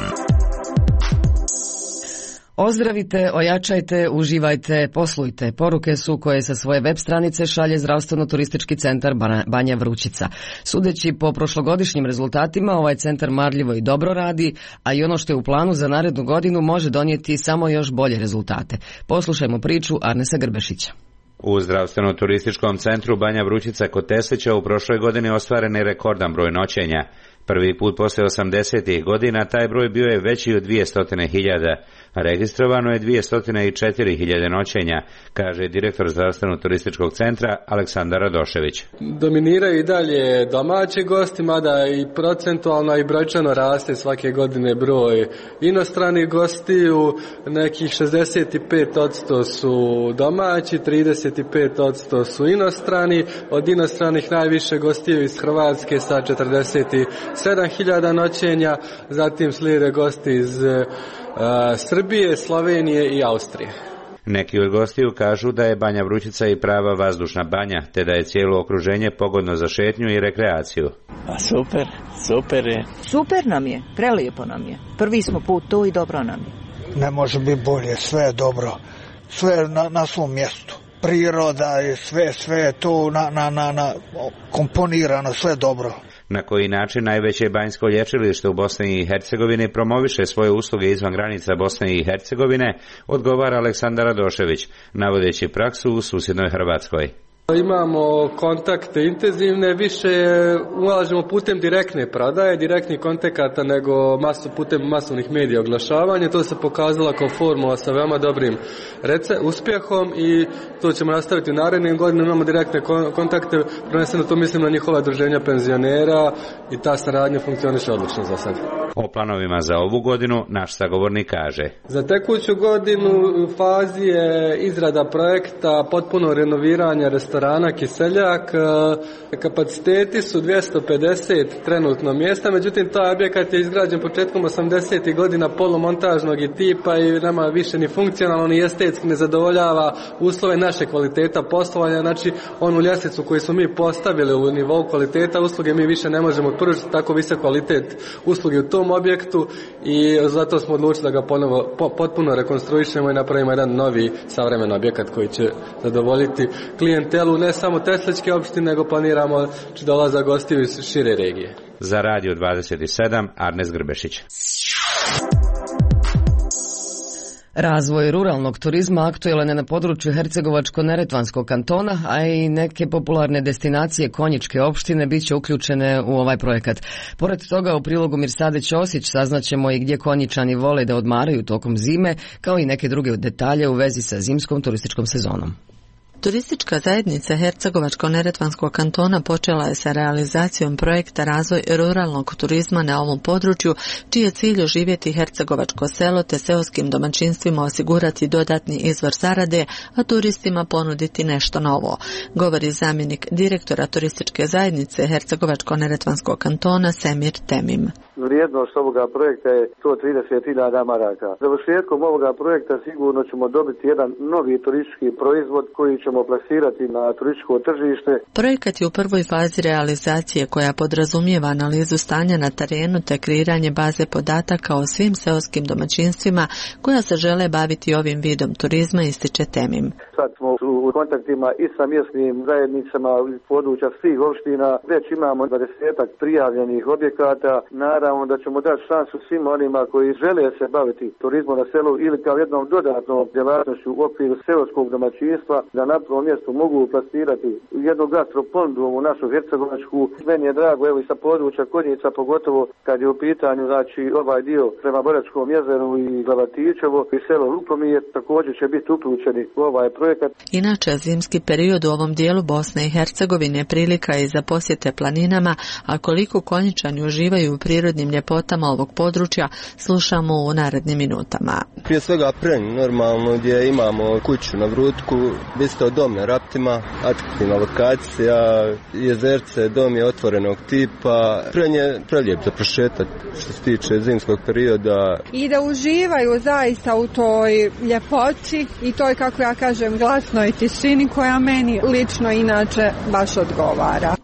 Ozdravite, ojačajte, uživajte, poslujte. Poruke su koje sa svoje web stranice šalje Zdravstveno-turistički centar Banja Vrućica. Sudeći po prošlogodišnjim rezultatima, ovaj centar marljivo i dobro radi, a i ono što je u planu za narednu godinu može donijeti samo još bolje rezultate. Poslušajmo priču Arnesa Grbešića. U Zdravstveno-turističkom centru Banja Vrućica kod Teslića u prošloj godini ostvaren je rekordan broj noćenja. Prvi put posle osamdesetih godina taj broj bio je veći od dvjesto hiljada. Registrovano je dvjesto četiri hiljade noćenja, kaže direktor Zdravstveno-turističkog centra Aleksandar Radošević. Dominiraju i dalje domaći gosti, mada i procentualno i brojčano raste svake godine broj inostranih gostiju. Nekih šezdeset pet posto su domaći, trideset pet posto su inostrani. Od inostranih najviše gostiju iz Hrvatske sa četrdeset sedam hiljada noćenja, zatim slijede gosti iz Uh, Srbije, Slovenije i Austrije. Neki od gostiju kažu da je Banja Vrućica i prava vazdušna banja, te da je cijelo okruženje pogodno za šetnju i rekreaciju. A super, super je. Super nam je, prelijepo nam je. Prvi smo put tu i dobro nam je. Ne može biti bolje, sve je dobro. Sve je na, na svom mjestu. Priroda i sve, sve je tu na, na, na, na komponirano, sve je dobro. Na koji način najveće banjsko lječilište u Bosni i Hercegovini promoviše svoje usluge izvan granica Bosne i Hercegovine, odgovara Aleksandar Radošević, navodeći praksu u susjednoj Hrvatskoj. Imamo kontakte intenzivne, više ulažemo putem direktne prodaje, direktnih kontakata nego masu, putem masovnih medija oglašavanja. To se pokazalo kao formula sa veoma dobrim rece, uspjehom i to ćemo nastaviti u narednim godinama. Imamo direktne kontakte, prvenstveno to mislim na njihova druženja penzionera i ta saradnja funkcioniše odlično za sad. O planovima za ovu godinu naš sagovornik kaže. Za tekuću godinu u fazi je izrada projekta potpuno renoviranja restorana Kiseljak. Kapaciteti su dvjesto pedeset trenutno mjesta, međutim taj objekat je izgrađen početkom osamdesetih godina polumontažnog i tipa i nema više ni funkcionalno ni estetski ne zadovoljava uslove naše kvaliteta poslovanja. Znači onu ljestvicu koju smo mi postavili u nivou kvaliteta usluge mi više ne možemo pružiti tako visok kvalitet usluge u tom objektu i zato smo odlučili da ga ponovo po, potpuno rekonstruišemo i napravimo jedan novi savremen objekat koji će zadovoljiti klijentelu ne samo Tesličke opštine, nego planiramo će dolazak gostiju iz šire regije. Za Radio dvadeset sedam Arnes Grbešić. Razvoj ruralnog turizma aktualan je na području Hercegovačko-neretvanskog kantona, a i neke popularne destinacije konjičke opštine bit će uključene u ovaj projekat. Pored toga, u prilogu Mirsade Ćosić saznaćemo i gdje konjičani vole da odmaraju tokom zime, kao i neke druge detalje u vezi sa zimskom turističkom sezonom. Turistička zajednica Hercegovačko-neretvanskog kantona počela je sa realizacijom projekta Razvoj ruralnog turizma na ovom području, čiji je cilj oživjeti hercegovačko selo te seoskim domaćinstvima osigurati dodatni izvor zarade, a turistima ponuditi nešto novo, govori zamjenik direktora turističke zajednice Hercegovačko-neretvanskog kantona Semir Temim. Vrijednost ovoga projekta je sto trideset hiljada maraka. Završetkom ovoga projekta sigurno ćemo dobiti jedan novi turistički proizvod koji ćemo plasirati na turističko tržište. Projekat je u prvoj fazi realizacije koja podrazumijeva analizu stanja na terenu te kreiranje baze podataka o svim seoskim domaćinstvima koja se žele baviti ovim vidom turizma, ističe Temim. Sad smo u kontaktima i sa mjesnim zajednicama iz područja svih opština. Već imamo dvadesetak prijavljenih objekata. Naravno da ćemo dati šansu svim onima koji žele se baviti turizmom na selu ili kao jednom dodatnom djelatnošću u okviru seoskog domaćinstva da na prvom mjestu mogu plasirati jednu gastroponudu u našu hercegovačku. Meni je drago, evo i sa područja Konjica, pogotovo kad je u pitanju znači ovaj dio prema Boračkom jezeru i Glavatićevo i selo Lukomije također će biti uključeni u ovaj projekat. Inače, zimski period u ovom dijelu Bosne i Hercegovine prilika je za posjete planinama, a koliko konjičani uživaju u prirodnim ljepotama ovog područja slušamo u narednim minutama. Prije svega Prenj, normalno, gdje imamo kuću na Vrutku, isto dom na Raptima, atraktivna lokacija, jezerce, dom je otvorenog tipa. Prenj je prelijep za prošetati što se tiče zimskog perioda. I da uživaju zaista u toj ljepoti i toj, kako ja kažem, glasnoj tišini koja meni lično inače baš odgovara.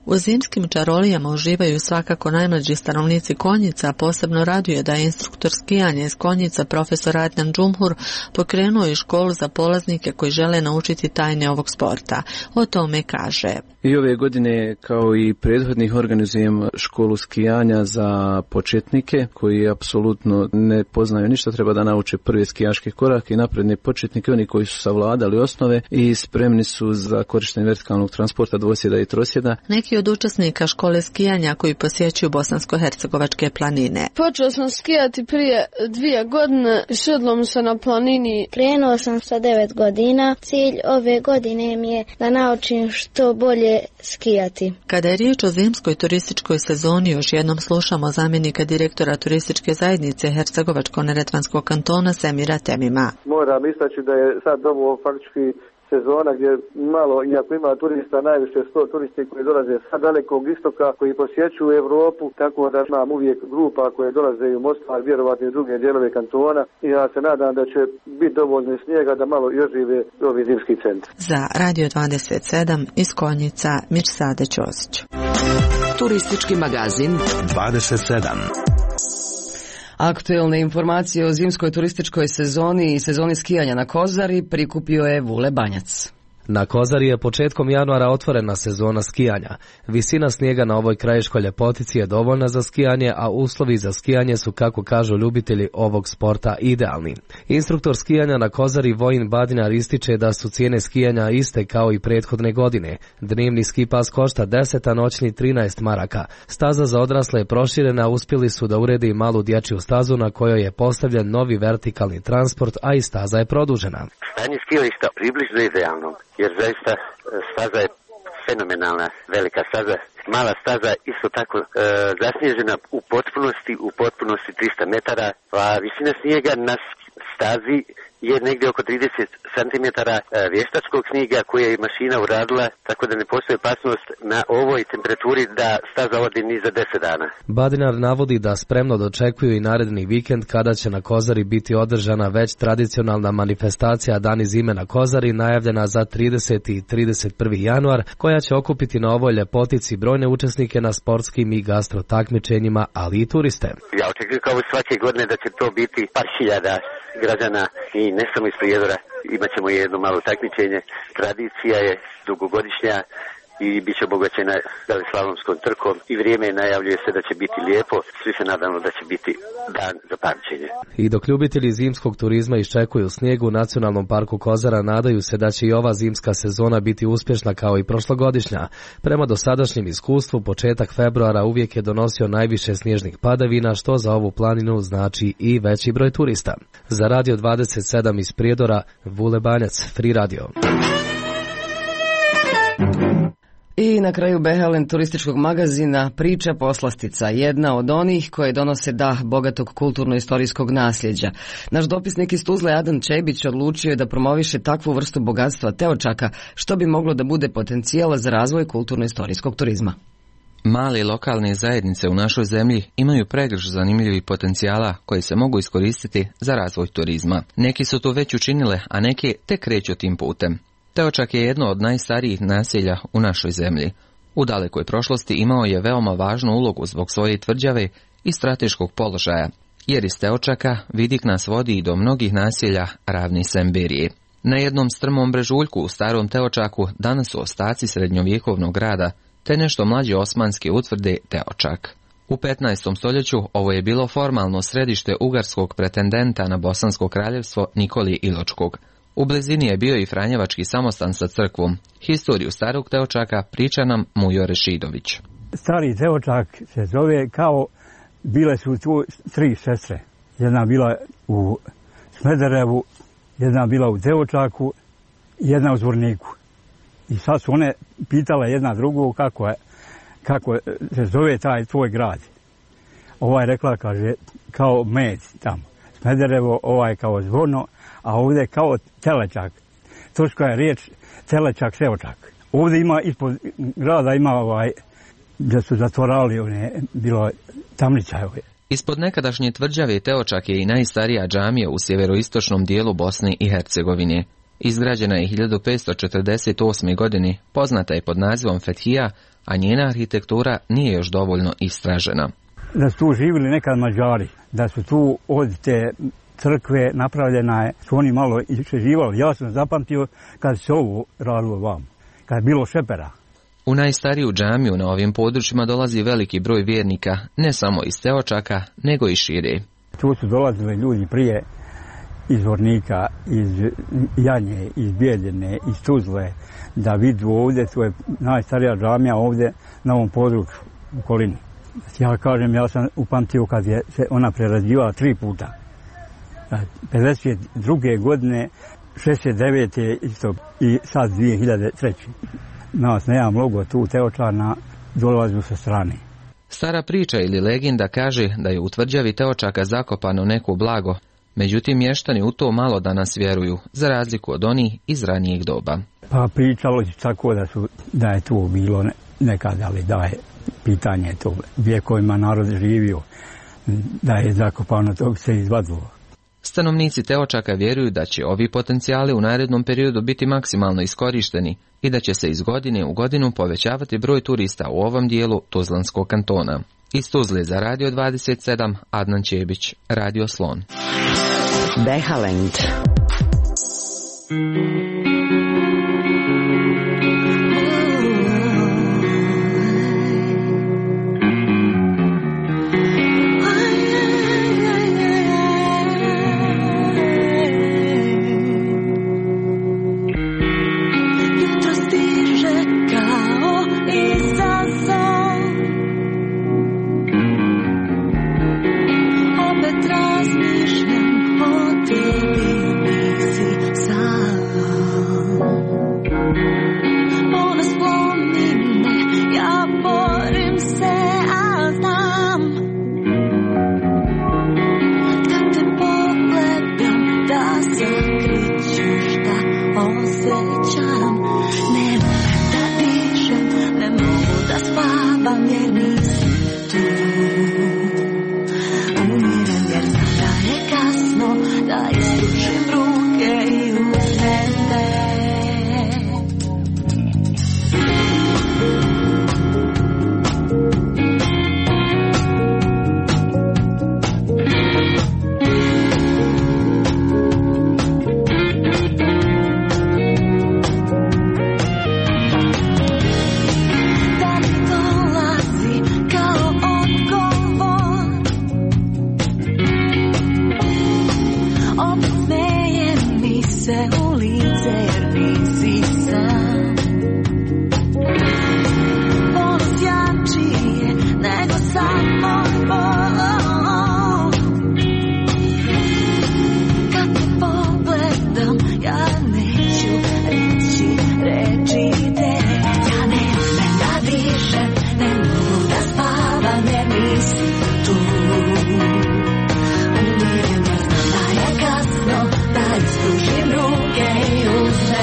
U zimskim čarolijama uživaju svakako najmlađi stanovnici Konjica, posebno raduje da je instruktor skijanja iz Konjica profesor Adnan Džumhur pokrenuo i školu za polaznike koji žele naučiti tajne ovog sporta. O tome kaže: I ove godine, kao i prethodnih, organizujem školu skijanja za početnike koji apsolutno ne poznaju ništa, treba da nauče prve skijaške korake i napredne početnike, oni koji su savladali osnove i spremni su za korištenje vertikalnog transporta dvosjeda i trosjeda. Neki od učesnika škole skijanja koji posjećuju bosansko-hercegovačke planine. Počeo sam skijati prije dvije godine, sedlom se na planini. Krenuo sam sa devet godina. Cilj ove godine mi je da naučim što bolje skijati. Kada je riječ o zimskoj turističkoj sezoni, još jednom slušamo zamjenika direktora turističke zajednice Hercegovačko-neretvanskog kantona Semira Temima. Moram istaći da je sad ovo faktički sezona gdje malo, iako ima turista, najviše sto turisti koji dolaze sa dalekog istoka, koji posjećuju Europu, tako da imam uvijek grupa koje dolaze u Mostar, vjerovatno i druge dijelove kantona, i ja se nadam da će biti dovoljno snijega da malo i ožive ovi zimski centri. Za Radio dvadeset sedam iz Konjica, Mirsade Ćosić. Turistički magazin dvadeset sedam. Aktuelne informacije o zimskoj turističkoj sezoni i sezoni skijanja na Kozari prikupio je Vule Banjac. Na Kozari je početkom januara otvorena sezona skijanja. Visina snijega na ovoj krajiškoj ljepotici je dovoljna za skijanje, a uslovi za skijanje su, kako kažu ljubitelji ovog sporta, idealni. Instruktor skijanja na Kozari Vojin Badinar ističe da su cijene skijanja iste kao i prethodne godine. Dnevni ski pas košta deset, a noćni trinaest maraka. Staza za odrasle je proširena, uspjeli su da urede i malu dječju stazu na kojoj je postavljen novi vertikalni transport, a i staza je produžena. Stanje skijališta približno idealno, jer zaista staza je fenomenalna, velika staza. Mala staza isto tako e, zasnježena u potpunosti, u potpunosti trista metara, a visina snijega na stazi je negdje oko trideset centimetara vještačkog snijega koje je mašina uradila, tako da ne postoji opasnost na ovoj temperaturi da staza odi ni za deset dana. Badinar navodi da spremno dočekuju i naredni vikend kada će na Kozari biti održana već tradicionalna manifestacija Dani zime na Kozari, najavljena za trideseti i trideset prvi januar, koja će okupiti na ovoj ljepotici brojne učesnike na sportskim i gastro takmičenjima, ali i turiste. Ja očekujem kao svake godine da će to biti par hiljada građana i ne samo iz Prijedora. Imat ćemo jedno malo takmičenje. Tradicija je dugogodišnja i bit će obogaćena veleslavnomskom trkom i vrijeme najavljuje se da će biti lijepo. Svi se nadamo da će biti dan za pamćenje. I dok ljubitelji zimskog turizma iščekuju snijegu u Nacionalnom parku Kozara, nadaju se da će i ova zimska sezona biti uspješna kao i prošlogodišnja. Prema dosadašnjem iskustvu, početak februara uvijek je donosio najviše snježnih padavina, što za ovu planinu znači i veći broj turista. Za Radio dvadeset sedam iz Prijedora, Vule Banjac, Free Radio. I na kraju Behelen turističkog magazina priča poslastica, jedna od onih koje donose dah bogatog kulturno-istorijskog nasljeđa. Naš dopisnik iz Tuzle Adan Čebić odlučio je da promoviše takvu vrstu bogatstva teočaka, što bi moglo da bude potencijala za razvoj kulturno-istorijskog turizma. Male lokalne zajednice u našoj zemlji imaju pregršt zanimljivih potencijala koji se mogu iskoristiti za razvoj turizma. Neki su to već učinile, a neki tek kreću tim putem. Teočak je jedno od najstarijih naselja u našoj zemlji. U dalekoj prošlosti imao je veoma važnu ulogu zbog svoje tvrđave i strateškog položaja, jer iz Teočaka vidik nas vodi i do mnogih naselja ravni Semberije. Na jednom strmom brežuljku u starom Teočaku danas su ostaci srednjovjekovnog grada, te nešto mlađe osmanske utvrde Teočak. U petnaestom stoljeću ovo je bilo formalno središte ugarskog pretendenta na Bosansko kraljevstvo Nikolije Iločkog. U blizini je bio i Franjevački samostan sa crkvom. Historiju starog Teočaka priča nam Mujo Rešidović. Stari Teočak se zove kao bile su tu tri sestre. Jedna bila u Smederevu, jedna bila u Teočaku, jedna u Zvorniku. I sad su one pitala jedna drugu kako, je, kako se zove taj tvoj grad. Ovaj rekla, kaže, kao med tamo. Smederevo, ovaj kao Zvorno, a ovdje kao Telečak. Turska je riječ Telečak, Teočak. Ovdje ima, ispod grada ima ovaj, gdje su zatvorali, one, bilo tamnića. Ovaj. Ispod nekadašnje tvrđave Teočak je i najstarija džamija u sjeveroistočnom dijelu Bosne i Hercegovine. Izgrađena je hiljadu petsto četrdeset osme. godine, poznata je pod nazivom Fethija, a njena arhitektura nije još dovoljno istražena. Da su tu živjeli nekad Mađari, da su tu od te crkve napravljena je, su oni malo išeživali. Ja sam zapamtio kad se ovo radilo vam, kad je bilo šepera. U najstariju džamiju na ovim područjima dolazi veliki broj vjernika, ne samo iz Teočaka, nego i šire. Tu su dolazili ljudi prije iz Vornika, iz Janje, iz Bijeljine, iz Tuzle, da vidu ovdje, to je najstarija džamija ovdje na ovom području, u okolini. Ja kažem, ja sam upamtio kad je se ona prerađivala tri puta. pedeset druge. godine, šezdeset devete. isto i sad dvije hiljade treće. Nas nema mnogo tu Teočana, dolazu sa strane. Stara priča ili legenda kaže da je u tvrđavi Teočaka zakopano neko blago, međutim mještani u to malo danas vjeruju, za razliku od onih iz ranijeg doba. Pa pričalo se tako da, su, da je to bilo nekada, ali da je pitanje to vjekovima narod živio, da je zakopano, to bi se izvadilo. Stanovnici Teočaka vjeruju da će ovi potencijali u narednom periodu biti maksimalno iskorišteni i da će se iz godine u godinu povećavati broj turista u ovom dijelu Tuzlanskog kantona. Iz Tuzle za Radio dvadeset sedam, Adnan Čebić, Radio Slon. Behalend. Umirim jer znam da je kasno, da ispružim ruke i uzmem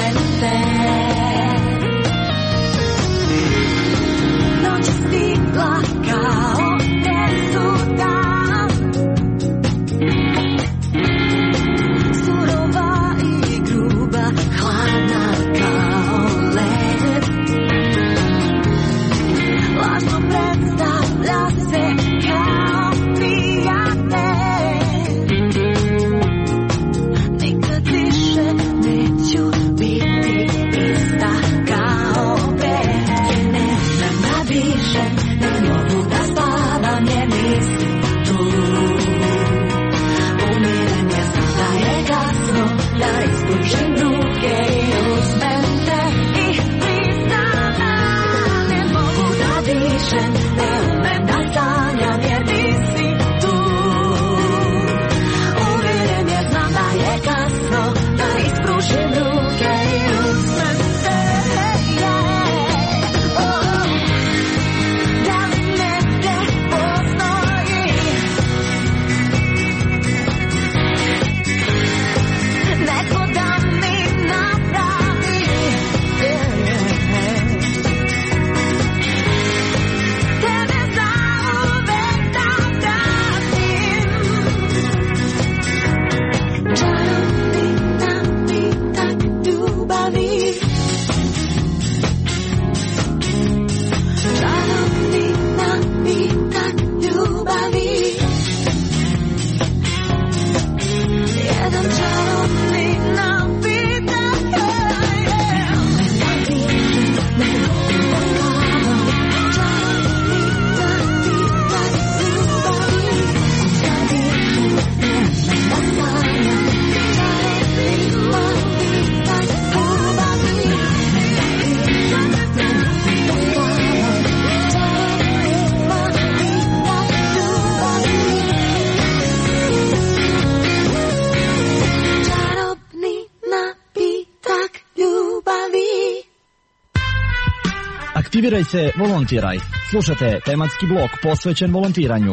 Aktiviraj se, volontiraj. Slušajte tematski blok posvećen volontiranju.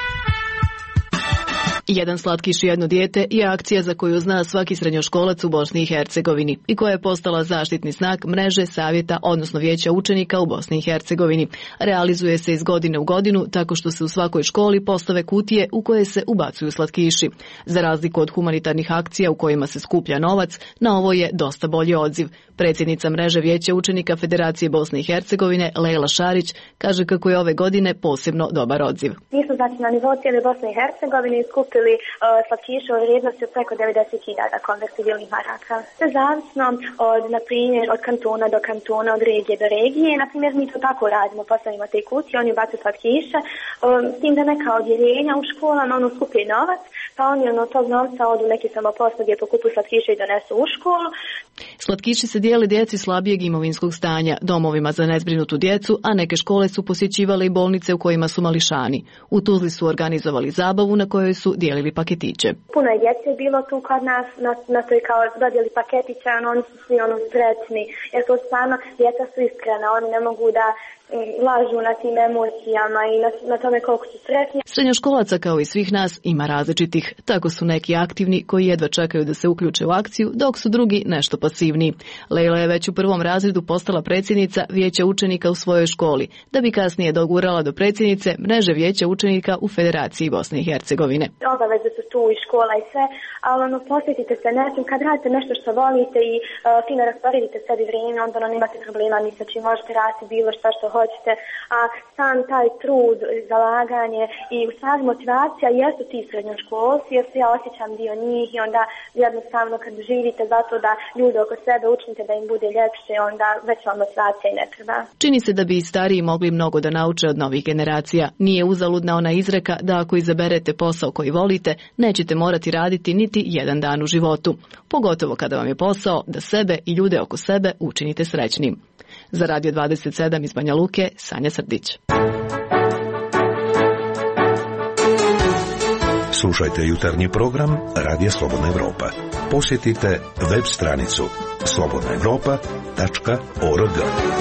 Jedan slatkiš i jedno dijete je akcija za koju zna svaki srednjoškolac u Bosni i Hercegovini i koja je postala zaštitni znak mreže savjeta, odnosno vijeća učenika u Bosni i Hercegovini. Realizuje se iz godine u godinu tako što se u svakoj školi postave kutije u koje se ubacuju slatkiši. Za razliku od humanitarnih akcija u kojima se skuplja novac, na ovo je dosta bolji odziv. Predsjednica mreže vijeća učenika Federacije Bosne i Hercegovine, Lejla Šarić, kaže kako je ove godine posebno dobar odziv. Mi smo znači na nivou cijele Bosne i Hercegovine iskupili uh, slatkiše u vrijednosti od preko devedeset hiljada konvertibilnih maraka. Sve zavisno od, na primjer, od kantona do kantona, od regije do regije. Na primjer, mi to tako radimo, postavimo te kutije, oni ubacu slatkiše, um, s tim da neka odjeljenja u školama, ono skupi novac, pa oni ono tog novca odu neke samoposluge, pokupu slatkiše i donesu u školu. Slatkiši se dijeli djeci slabijeg imovinskog stanja, domovima za nezbrinutu djecu, a neke škole su posjećivale i bolnice u kojima su mališani. U Tuzli su organizovali zabavu na kojoj su dijelili paketiće. Puno je djece bilo tu kod nas, na, na toj kao dodjeli paketića, ono, oni su svi ono sretni, jer to stvarno djeca su iskrena, oni ne mogu da lažu na tim emocijama i na, na tome koliko su sretni. Srednjoškolaca kao i svih nas ima različitih. Tako su neki aktivni koji jedva čekaju da se uključe u akciju, dok su drugi nešto pasivniji. Lejla je već u prvom razredu postala predsjednica vijeća učenika u svojoj školi, da bi kasnije dogurala do predsjednice mreže vijeća učenika u Federaciji Bosne i Hercegovine. Obaveze su tu i škola i sve, ali ono, posjetite se nečim, kad radite nešto što volite i uh, fino rasporedite sebi vrijeme, onda ono, nemate problema ni sa čim, možete raditi bilo šta što hoćete, a sam taj trud, zalaganje i u stvari motivacija jesu ti srednjoškolci, jer se ja osjećam dio njih i onda jednostavno kad živite zato da ljude oko sebe učinite da im bude ljepše, onda već vam motivacija i ne treba. Čini se da bi i stariji mogli mnogo da nauče od novih generacija. Nije uzaludna ona izreka da ako izaberete posao koji volite, nećete morati raditi niti jedan dan u životu. Pogotovo kada vam je posao da sebe i ljude oko sebe učinite srećnim. Za Radio dvadeset sedam iz Banja Luke, Sanja Srdić. Slušajte jutarnji program Radija Slobodna Evropa. Posjetite web stranicu slobodna evropa tačka org.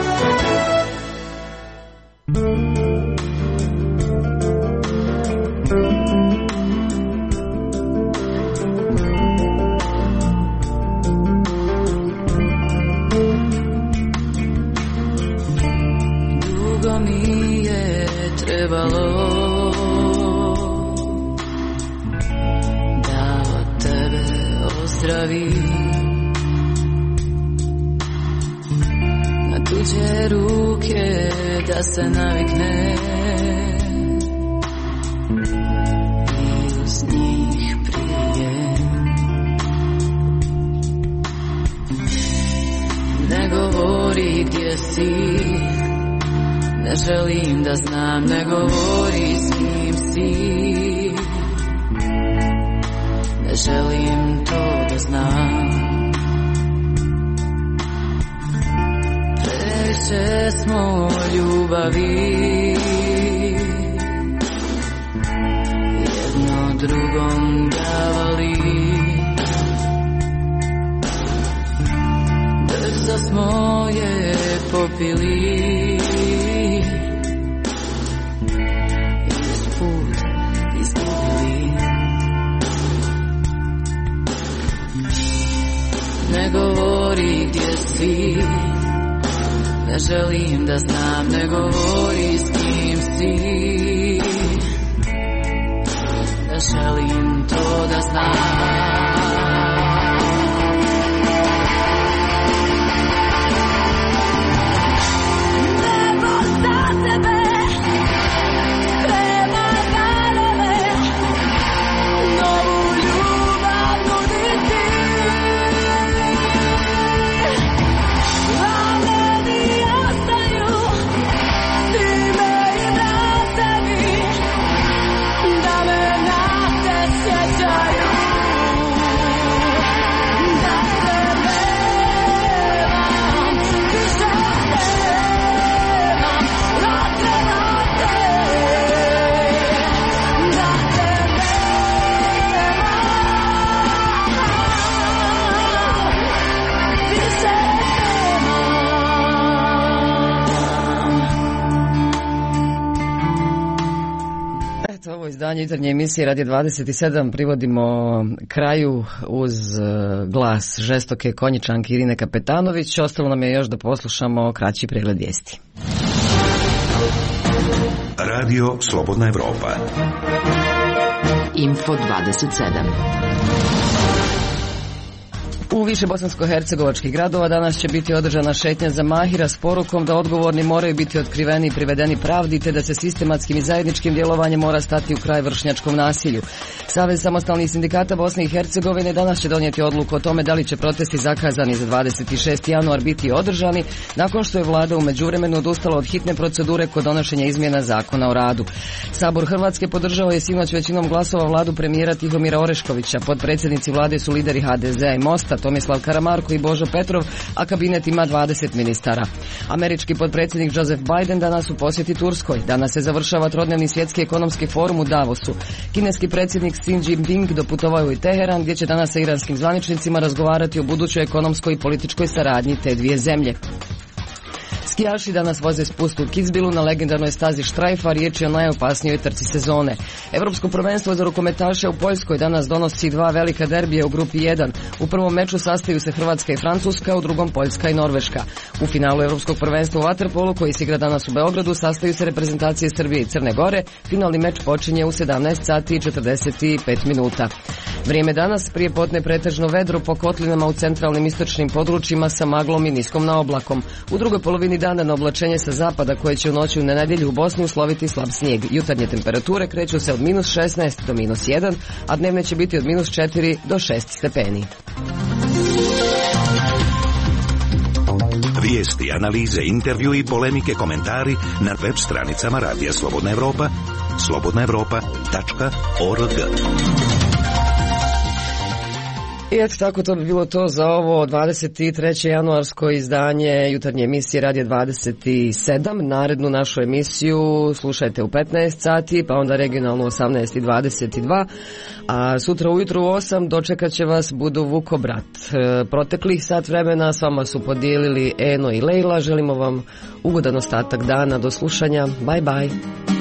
Na tuđe ruke da se navikne i uz njih prije. Ne govori gdje si, ne želim da znam, ne govori s kim si, ne želim to da znam. Previše smo ljubavi jedno drugom davali, brzo smo je popili i usput izgubili. Ne govori gdje si, ne želim da znam, ne govori s kim si, ne želim to da znam. Da me na te sjećaju. izdanje jutarnje emisije Radio dvadeset sedam privodimo kraju uz glas žestoke konjičanke Irine Kapetanović. Ostalo nam je još da poslušamo kraći pregled vijesti. Radio Slobodna Evropa. Info dvadeset sedam. U više bosansko-hercegovačkih gradova danas će biti održana šetnja za Mahira s porukom da odgovorni moraju biti otkriveni i privedeni pravdi te da se sistematskim i zajedničkim djelovanjem mora stati u kraj vršnjačkom nasilju. Savez samostalnih sindikata Bosne i Hercegovine danas će donijeti odluku o tome da li će protesti zakazani za dvadeset šesti januar biti održani nakon što je vlada u međuvremenu odustala od hitne procedure kod donošenja izmjena zakona o radu. Sabor Hrvatske podržao je sinoć većinom glasova vladu premijera Tihomira Oreškovića. Potpredsjednici vlade su lideri ha de zea i Mosta, Tomislav Karamarko i Božo Petrov, a kabinet ima dvadeset ministara. Američki potpredsjednik Joseph Biden danas u posjeti Turskoj. Danas se završava trodnevni svjetski ekonomski forum u Davosu. Kineski predsjednik Xi Jinping doputovao je u Teheran gdje će danas sa iranskim zvaničnicima razgovarati o budućoj ekonomskoj i političkoj saradnji te dvije zemlje. Skijaši danas voze spust u Kitzbühelu na legendarnoj stazi Štrajfa, riječ je o najopasnijoj trci sezone. Europsko prvenstvo za rukometaše u Poljskoj danas donosi dva velika derbija u grupi jedan. U prvom meču sastaju se Hrvatska i Francuska, u drugom Poljska i Norveška. U finalu Europskog prvenstva u vaterpolu koji se igra danas u Beogradu sastaju se reprezentacije Srbije i Crne Gore. Finalni meč počinje u sedamnaest sati i četrdeset pet minuta. Vrijeme danas prije potne pretežno vedro po kotlinama u centralnim istočnim područjima sa maglom i niskom naoblakom. U drugoj polovini dana na oblačenje sa zapada koje će u noći u nedjelju u Bosni usloviti slab snijeg. Jutarnje temperature kreću se od minus šesnaest do minus jedan, a dnevne će biti od minus četiri do šest stepeni. Vijesti, analize, intervju i polemike, komentari na web stranicama Radija Slobodna Evropa, slobodna evropa tačka org. I eto tako, to bi bilo to za ovo dvadeset treće januarsko izdanje jutarnje emisije Radio dvadeset sedam. Narednu našu emisiju slušajte u petnaest sati, pa onda regionalno osamnaest i dvadeset dva, a sutra ujutru u osam dočekat će vas Budo Vukobrat. E, proteklih sat vremena s vama su podijelili Eno i Lejla. Želimo vam ugodan ostatak dana, do slušanja, bye bye.